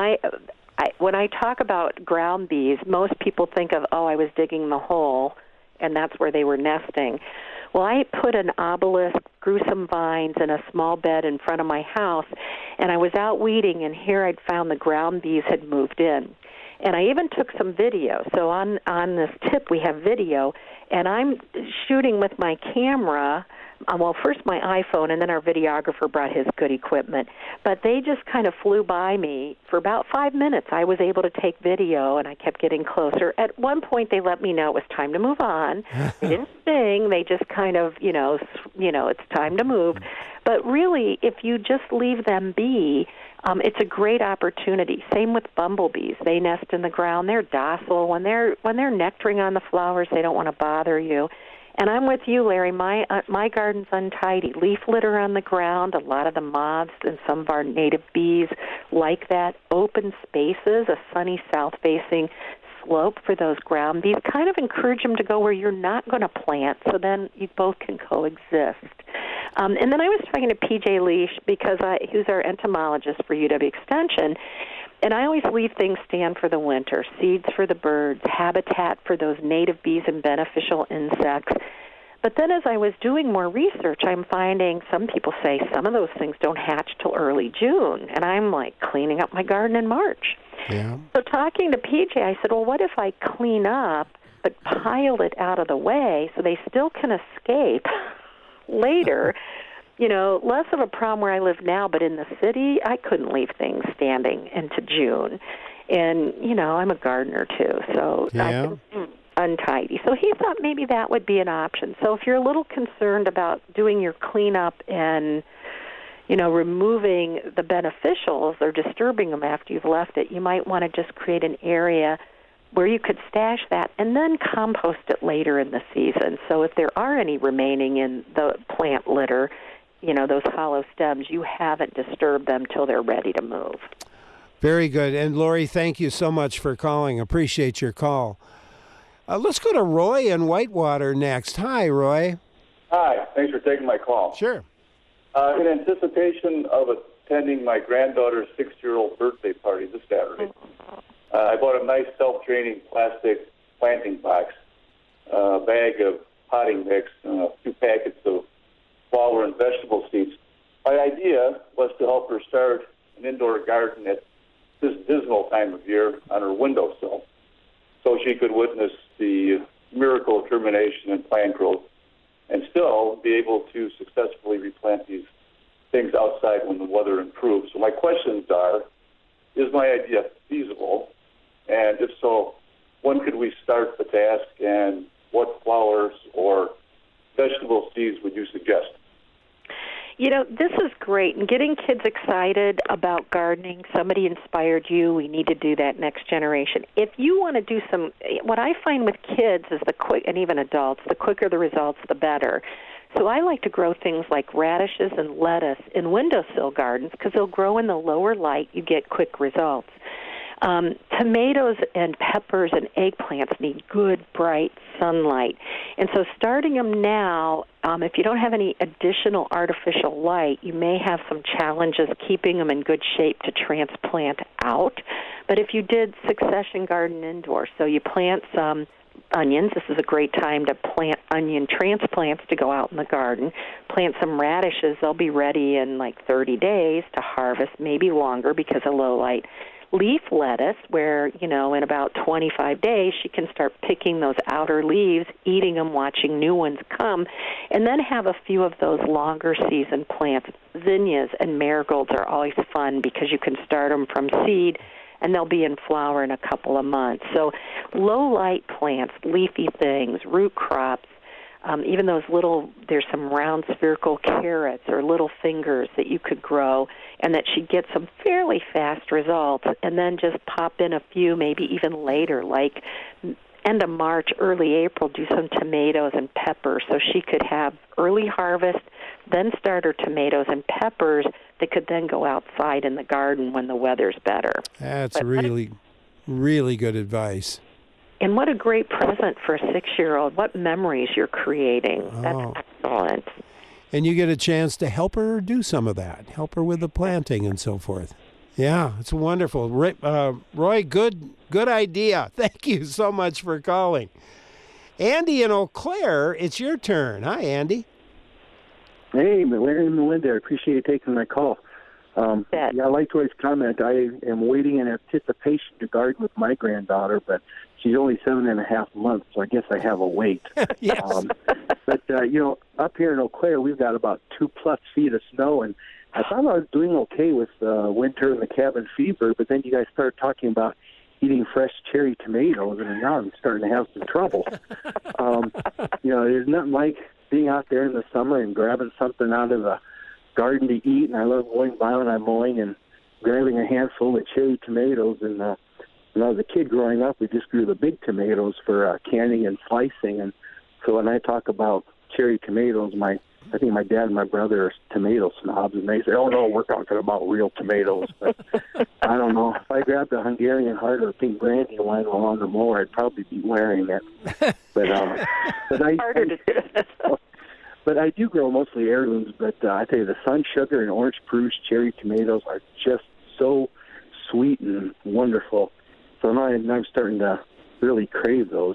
when I talk about ground bees, most people think of, I was digging the hole, and that's where they were nesting. Well, I put an obelisk, grew some vines in a small bed in front of my house, and I was out weeding, and here I'd found the ground bees had moved in. And I even took some video. So on this tip, we have video, and I'm shooting with my camera. First my iPhone, and then our videographer brought his good equipment. But they just kind of flew by me. For about 5 minutes, I was able to take video, and I kept getting closer. At one point, they let me know it was time to move on. They didn't sing. They just kind of, it's time to move. But really, if you just leave them be, it's a great opportunity. Same with bumblebees. They nest in the ground. They're docile. When they're nectaring on the flowers, they don't want to bother you. And I'm with you, Larry. My garden's untidy. Leaf litter on the ground. A lot of the moths and some of our native bees like that. Open spaces, a sunny south-facing slope for those ground bees. Kind of encourage them to go where you're not going to plant, so then you both can coexist. And then I was talking to PJ Leash, who's our entomologist for UW Extension, and I always leave things stand for the winter, seeds for the birds, habitat for those native bees and beneficial insects. But then as I was doing more research, I'm finding some people say some of those things don't hatch till early June, and I'm like cleaning up my garden in March. Yeah. So talking to PJ, I said, well, what if I clean up but pile it out of the way so they still can escape later? Less of a problem where I live now, but in the city, I couldn't leave things standing into June. And, I'm a gardener, too, so yeah. Untidy. So he thought maybe that would be an option. So if you're a little concerned about doing your cleanup and, removing the beneficials or disturbing them after you've left it, you might want to just create an area where you could stash that and then compost it later in the season. So if there are any remaining in the plant litter, those hollow stems, you haven't disturbed them till they're ready to move. Very good. And Lori, thank you so much for calling. Appreciate your call. Let's go to Roy in Whitewater next. Hi, Roy. Hi. Thanks for taking my call. Sure. In anticipation of attending my granddaughter's 6-year-old birthday party this Saturday, I bought a nice self-draining plastic planting box, a bag of potting mix, and a few packets of flower and vegetable seeds. My idea was to help her start an indoor garden at this dismal time of year on her windowsill, so she could witness the miracle of germination and plant growth and still be able to successfully replant these things outside when the weather improves. So my questions are, is my idea feasible? And if so, when could we start the task, and what flowers or vegetable seeds would you suggest? This is great. And getting kids excited about gardening, somebody inspired you. We need to do that next generation. If you want to do what I find with kids is and even adults, the quicker the results, the better. So I like to grow things like radishes and lettuce in windowsill gardens because they'll grow in the lower light. You get quick results. Tomatoes and peppers and eggplants need good, bright sunlight. And so starting them now, if you don't have any additional artificial light, you may have some challenges keeping them in good shape to transplant out. But if you did succession garden indoors, so you plant some onions. This is a great time to plant onion transplants to go out in the garden. Plant some radishes. They'll be ready in like 30 days to harvest, maybe longer because of low light. Leaf lettuce, where, in about 25 days, she can start picking those outer leaves, eating them, watching new ones come, and then have a few of those longer season plants. Zinnias and marigolds are always fun because you can start them from seed, and they'll be in flower in a couple of months. So low-light plants, leafy things, root crops, even those there's some round spherical carrots or little fingers that you could grow, and that she'd get some fairly fast results, and then just pop in a few maybe even later, like end of March, early April, do some tomatoes and peppers, so she could have early harvest, then start her tomatoes and peppers that could then go outside in the garden when the weather's better. That's really, really good advice. And what a great present for a 6-year-old. What memories you're creating. That's excellent. And you get a chance to help her do some of that, help her with the planting and so forth. Yeah, it's wonderful. Roy, good idea. Thank you so much for calling. Andy in Eau Claire, it's your turn. Hi, Andy. Hey, Larry and Melinda, I appreciate you taking my call. I liked Roy's comment. I am waiting in anticipation to garden with my granddaughter, but she's only 7.5 months, so I guess I have a wait. Yes. But up here in Eau Claire, we've got about 2+ feet of snow, and I thought I was doing okay with winter and the cabin fever, but then you guys started talking about eating fresh cherry tomatoes, and now I'm starting to have some trouble. There's nothing like being out there in the summer and grabbing something out of the garden to eat, and I love going by when I'm mowing and grabbing a handful of cherry tomatoes. And when I was a kid growing up, we just grew the big tomatoes for canning and slicing. And so when I talk about cherry tomatoes, I think my dad and my brother are tomato snobs, and they say, "Oh no, we're talking about real tomatoes." But I don't know. If I grabbed a Hungarian heart or a pink brandy wine along the mower, I'd probably be wearing it. But I do grow mostly heirlooms. But I tell you, the Sun Sugar and Orange Peruche cherry tomatoes are just so sweet and wonderful. So now I'm starting to really crave those.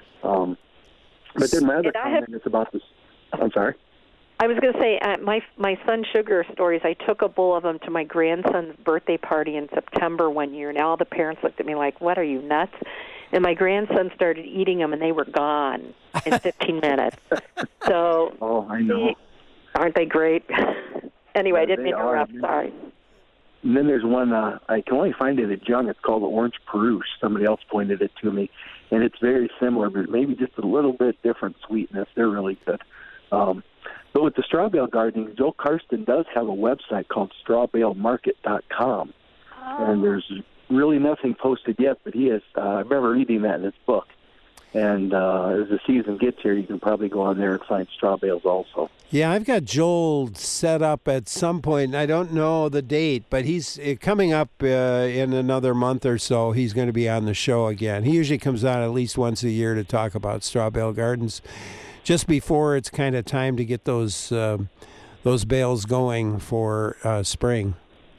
But then my other comment is about this. I'm sorry. I was going to say, my Sun Sugar stories, I took a bowl of them to my grandson's birthday party in September one year, and all the parents looked at me like, "What, are you nuts?" And my grandson started eating them, and they were gone in 15 minutes. So, I know. Aren't they great? Anyway, I didn't mean to interrupt. Sorry. And then there's one, I can only find it at Jung. It's called the Orange Peruche. Somebody else pointed it to me. And it's very similar, but maybe just a little bit different sweetness. They're really good. But with the straw bale gardening, Joe Karsten does have a website called strawbalemarket.com. And there's really nothing posted yet, but he has, I remember reading that in his book. And as the season gets here, you can probably go on there and find straw bales also. Yeah, I've got Joel set up at some point. I don't know the date, but he's coming up in another month or so. He's going to be on the show again. He usually comes on at least once a year to talk about straw bale gardens, just before it's kind of time to get those bales going for spring,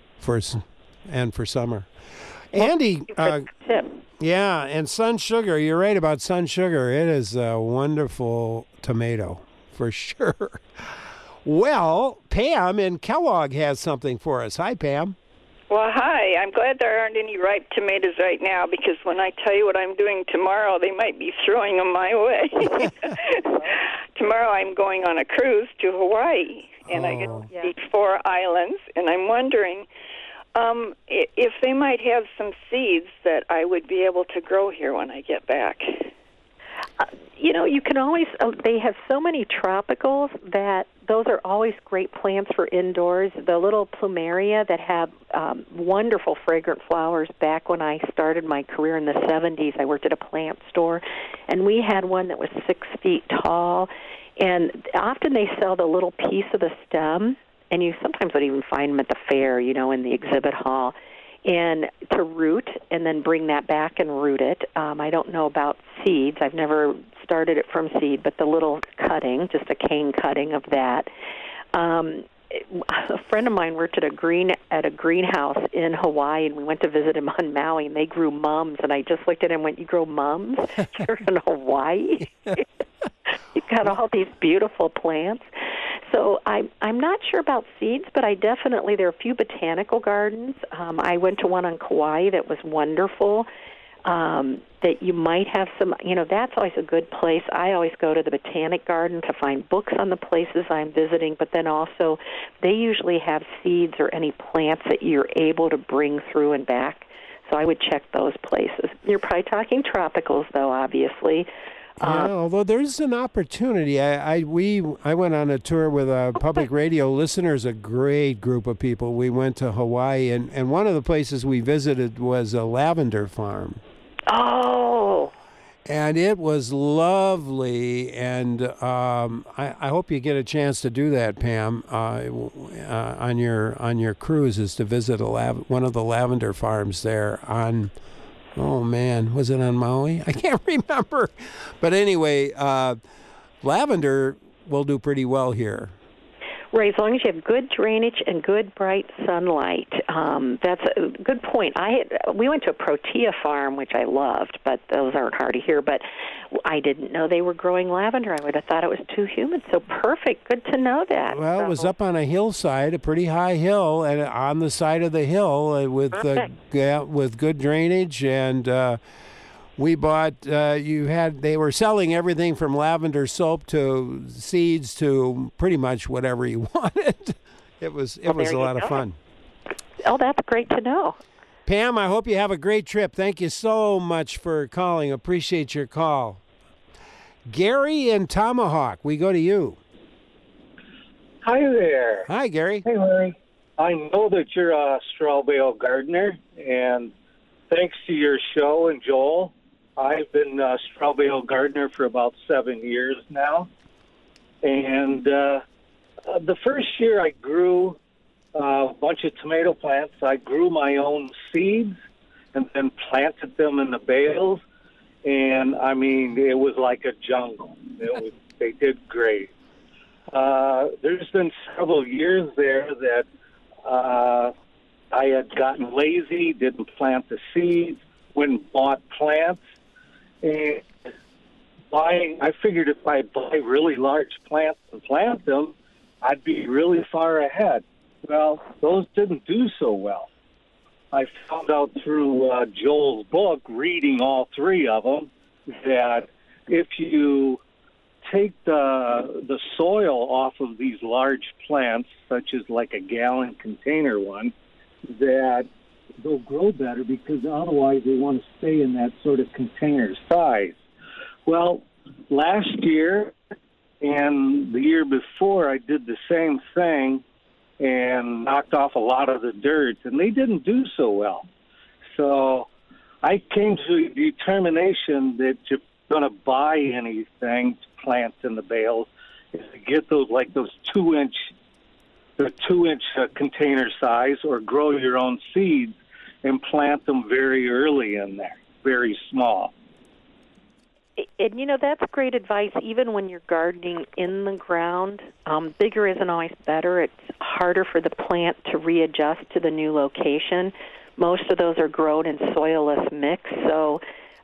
and for summer. Andy, yeah, and Sun Sugar. You're right about Sun Sugar. It is a wonderful tomato, for sure. Well, Pam in Kellogg has something for us. Hi, Pam. Well, hi. I'm glad there aren't any ripe tomatoes right now, because when I tell you what I'm doing tomorrow, they might be throwing them my way. Tomorrow I'm going on a cruise to Hawaii, and I get to see 4 islands, and I'm wondering if they might have some seeds that I would be able to grow here when I get back. You can always, they have so many tropicals that those are always great plants for indoors. The little plumeria that have wonderful fragrant flowers. Back when I started my career in the 70s, I worked at a plant store, and we had one that was 6 feet tall. And often they sell the little piece of the stem, and you sometimes would even find them at the fair, in the exhibit hall. and to root and then bring that back and root it. I don't know about seeds. I've never started it from seed, but the little cutting, just a cane cutting of that. A friend of mine worked at a greenhouse in Hawaii, and we went to visit him on Maui, and they grew mums. And I just looked at him and went, "You grow mums? You're in Hawaii? You've got all these beautiful plants." So I'm not sure about seeds, but there are a few botanical gardens. I went to one on Kauai that was wonderful. That you might have some, that's always a good place. I always go to the Botanic Garden to find books on the places I'm visiting, but then also they usually have seeds or any plants that you're able to bring through and back. So I would check those places. You're probably talking tropicals, though, obviously. Yeah, although there's an opportunity. I went on a tour with public radio listeners, a great group of people. We went to Hawaii, and one of the places we visited was a lavender farm. Oh! And it was lovely, and I hope you get a chance to do that, Pam, on your cruise, is to visit one of the lavender farms there on... Oh, man, was it on Maui? I can't remember. But anyway, lavender will do pretty well here. Right, as long as you have good drainage and good bright sunlight. That's a good point. We went to a Protea farm, which I loved, but those aren't hard to hear. But I didn't know they were growing lavender. I would have thought it was too humid. So perfect. Good to know that. Well, it was up on a hillside, a pretty high hill, and on the side of the hill with good drainage. And we bought. They were selling everything from lavender soap to seeds to pretty much whatever you wanted. It was a lot of fun. Oh, that's great to know. Pam, I hope you have a great trip. Thank you so much for calling. Appreciate your call. Gary in Tomahawk, we go to you. Hi there. Hi, Gary. Hey, Larry. I know that you're a straw bale gardener, and thanks to your show and Joel, I've been a straw bale gardener for about 7 years now. And the first year I grew a bunch of tomato plants. I grew my own seeds and then planted them in the bales. And, I mean, it was like a jungle. They did great. There's been several years there that I had gotten lazy, didn't plant the seeds, went and bought plants. And I figured if I buy really large plants and plant them, I'd be really far ahead. Well, those didn't do so well. I found out through Joel's book, reading all three of them, that if you take the soil off of these large plants, such as like a gallon container one, that they'll grow better because otherwise they want to stay in that sort of container size. Well, last year and the year before, I did the same thing and knocked off a lot of the dirt, and they didn't do so well. So I came to a determination that if you're going to buy anything to plant in the bales, is to get those 2-inch container size, or grow your own seeds and plant them very early in there, very small. And, that's great advice, even when you're gardening in the ground. Bigger isn't always better. It's harder for the plant to readjust to the new location. Most of those are grown in soilless mix, so,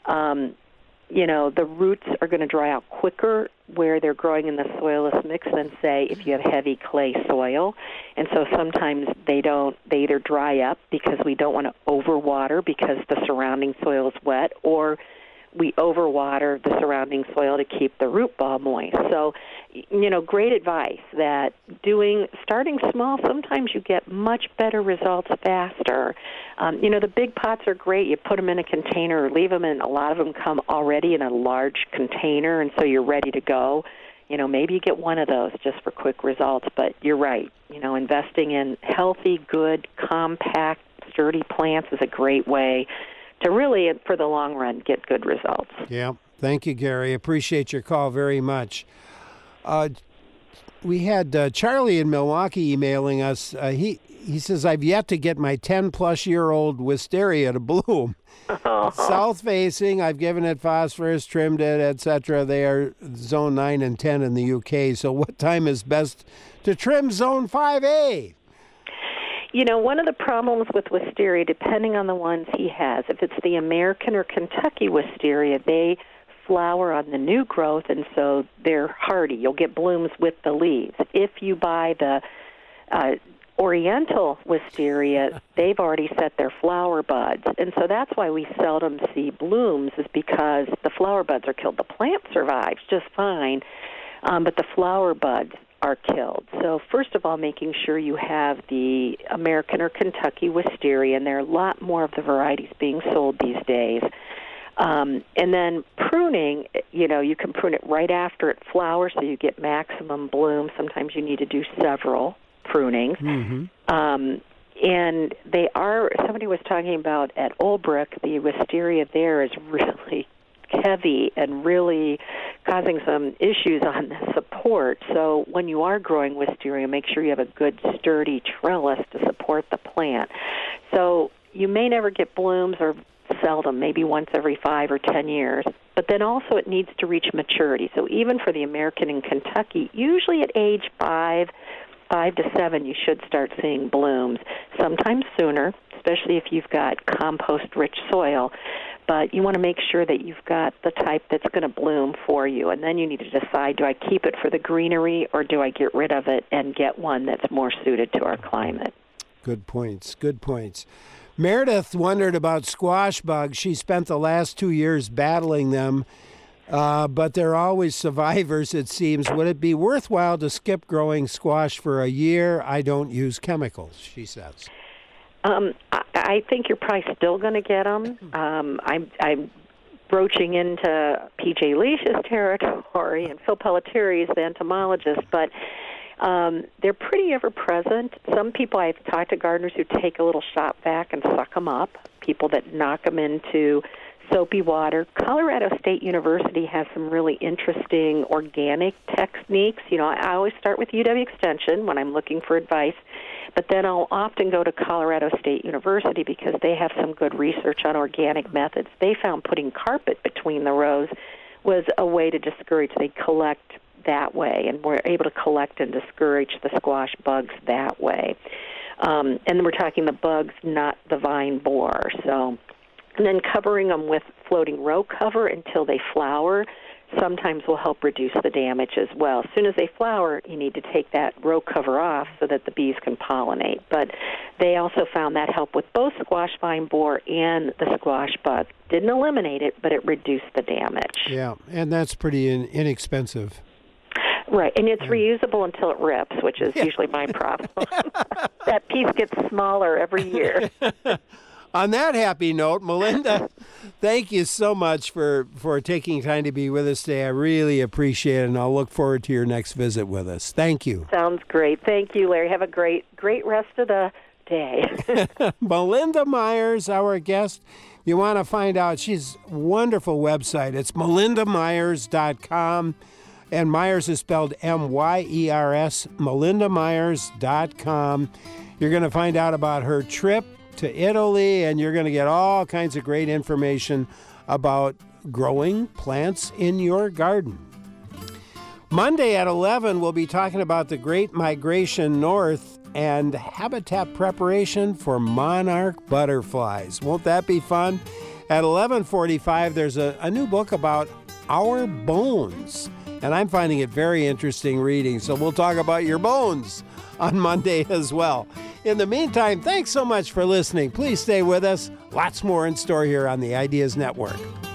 the roots are going to dry out quicker where they're growing in the soilless mix than, say, if you have heavy clay soil. And so sometimes they either dry up because we don't want to overwater because the surrounding soil is wet, or we overwater the surrounding soil to keep the root ball moist. So, great advice that starting small, sometimes you get much better results faster. The big pots are great. You put them in a container or leave them in. A lot of them come already in a large container, and so you're ready to go. Maybe you get one of those just for quick results, but you're right. Investing in healthy, good, compact, sturdy plants is a great way to really, for the long run, get good results. Yeah. Thank you, Gary. Appreciate your call very much. we had Charlie in Milwaukee emailing us. He says, I've yet to get my 10-plus-year-old wisteria to bloom. South-facing, I've given it phosphorus, trimmed it, etc. They are zone 9 and 10 in the UK. So what time is best to trim zone 5A? You know, one of the problems with wisteria, depending on the ones he has, if it's the American or Kentucky wisteria, they flower on the new growth, and so they're hardy. You'll get blooms with the leaves. If you buy the Oriental wisteria, they've already set their flower buds, and so that's why we seldom see blooms, is because the flower buds are killed. The plant survives just fine, but the flower buds are killed. So first of all, making sure you have the American or Kentucky wisteria, and there are a lot more of the varieties being sold these days. And then pruning, you know, you can prune it right after it flowers so you get maximum bloom. Sometimes you need to do several prunings. And they are, somebody was talking about at Olbrich, the wisteria there is really heavy and really causing some issues on the support. So when you are growing wisteria, make sure you have a good sturdy trellis to support the plant. So you may never get blooms, or seldom, maybe once every 5 or 10 years. But then also it needs to reach maturity. So even for the American in Kentucky, usually at age 5 to 7, you should start seeing blooms. Sometimes sooner, especially if you've got compost-rich soil. But you want to make sure that you've got the type that's going to bloom for you. And then you need to decide, do I keep it for the greenery or do I get rid of it and get one that's more suited to our climate? Good points. Good points. Meredith wondered about squash bugs. She spent the last 2 years battling them, but they're always survivors, it seems. Would it be worthwhile to skip growing squash for a year? I don't use chemicals, she says. I think you're probably still going to get them. I'm broaching into P.J. Leish's territory, and Phil Pelletieri is the entomologist, but they're pretty ever-present. Some people, I've talked to gardeners who take a little shop vac and suck them up, people that knock them into soapy water. Colorado State University has some really interesting organic techniques. You know, I always start with UW Extension when I'm looking for advice, but then I'll often go to Colorado State University because they have some good research on organic methods. They found putting carpet between the rows was a way to discourage. They collect that way, and we're able to collect and discourage the squash bugs that way. And then we're talking the bugs, not the vine borer. So, and then covering them with floating row cover until they flower sometimes will help reduce the damage as well. As soon as they flower, you need to take that row cover off so that the bees can pollinate. But they also found that helped with both squash vine borer and the squash bug. Didn't eliminate it, but it reduced the damage. Yeah, and that's pretty inexpensive. Right, and it's reusable until it rips, which is usually my problem. That piece gets smaller every year. On that happy note, Melinda, thank you so much for taking time to be with us today. I really appreciate it, and I'll look forward to your next visit with us. Thank you. Sounds great. Thank you, Larry. Have a great rest of the day. Melinda Myers, our guest. You want to find out, she's a wonderful website. It's melindamyers.com. And Myers is spelled M-Y-E-R-S, melindamyers.com. You're going to find out about her trip to Italy, and you're going to get all kinds of great information about growing plants in your garden. Monday at 11, we'll be talking about the Great Migration North and habitat preparation for monarch butterflies. Won't that be fun? At 11:45, there's a new book about our bones. And I'm finding it very interesting reading, so we'll talk about your bones on Monday as well. In the meantime, thanks so much for listening. Please stay with us. Lots more in store here on the Ideas Network.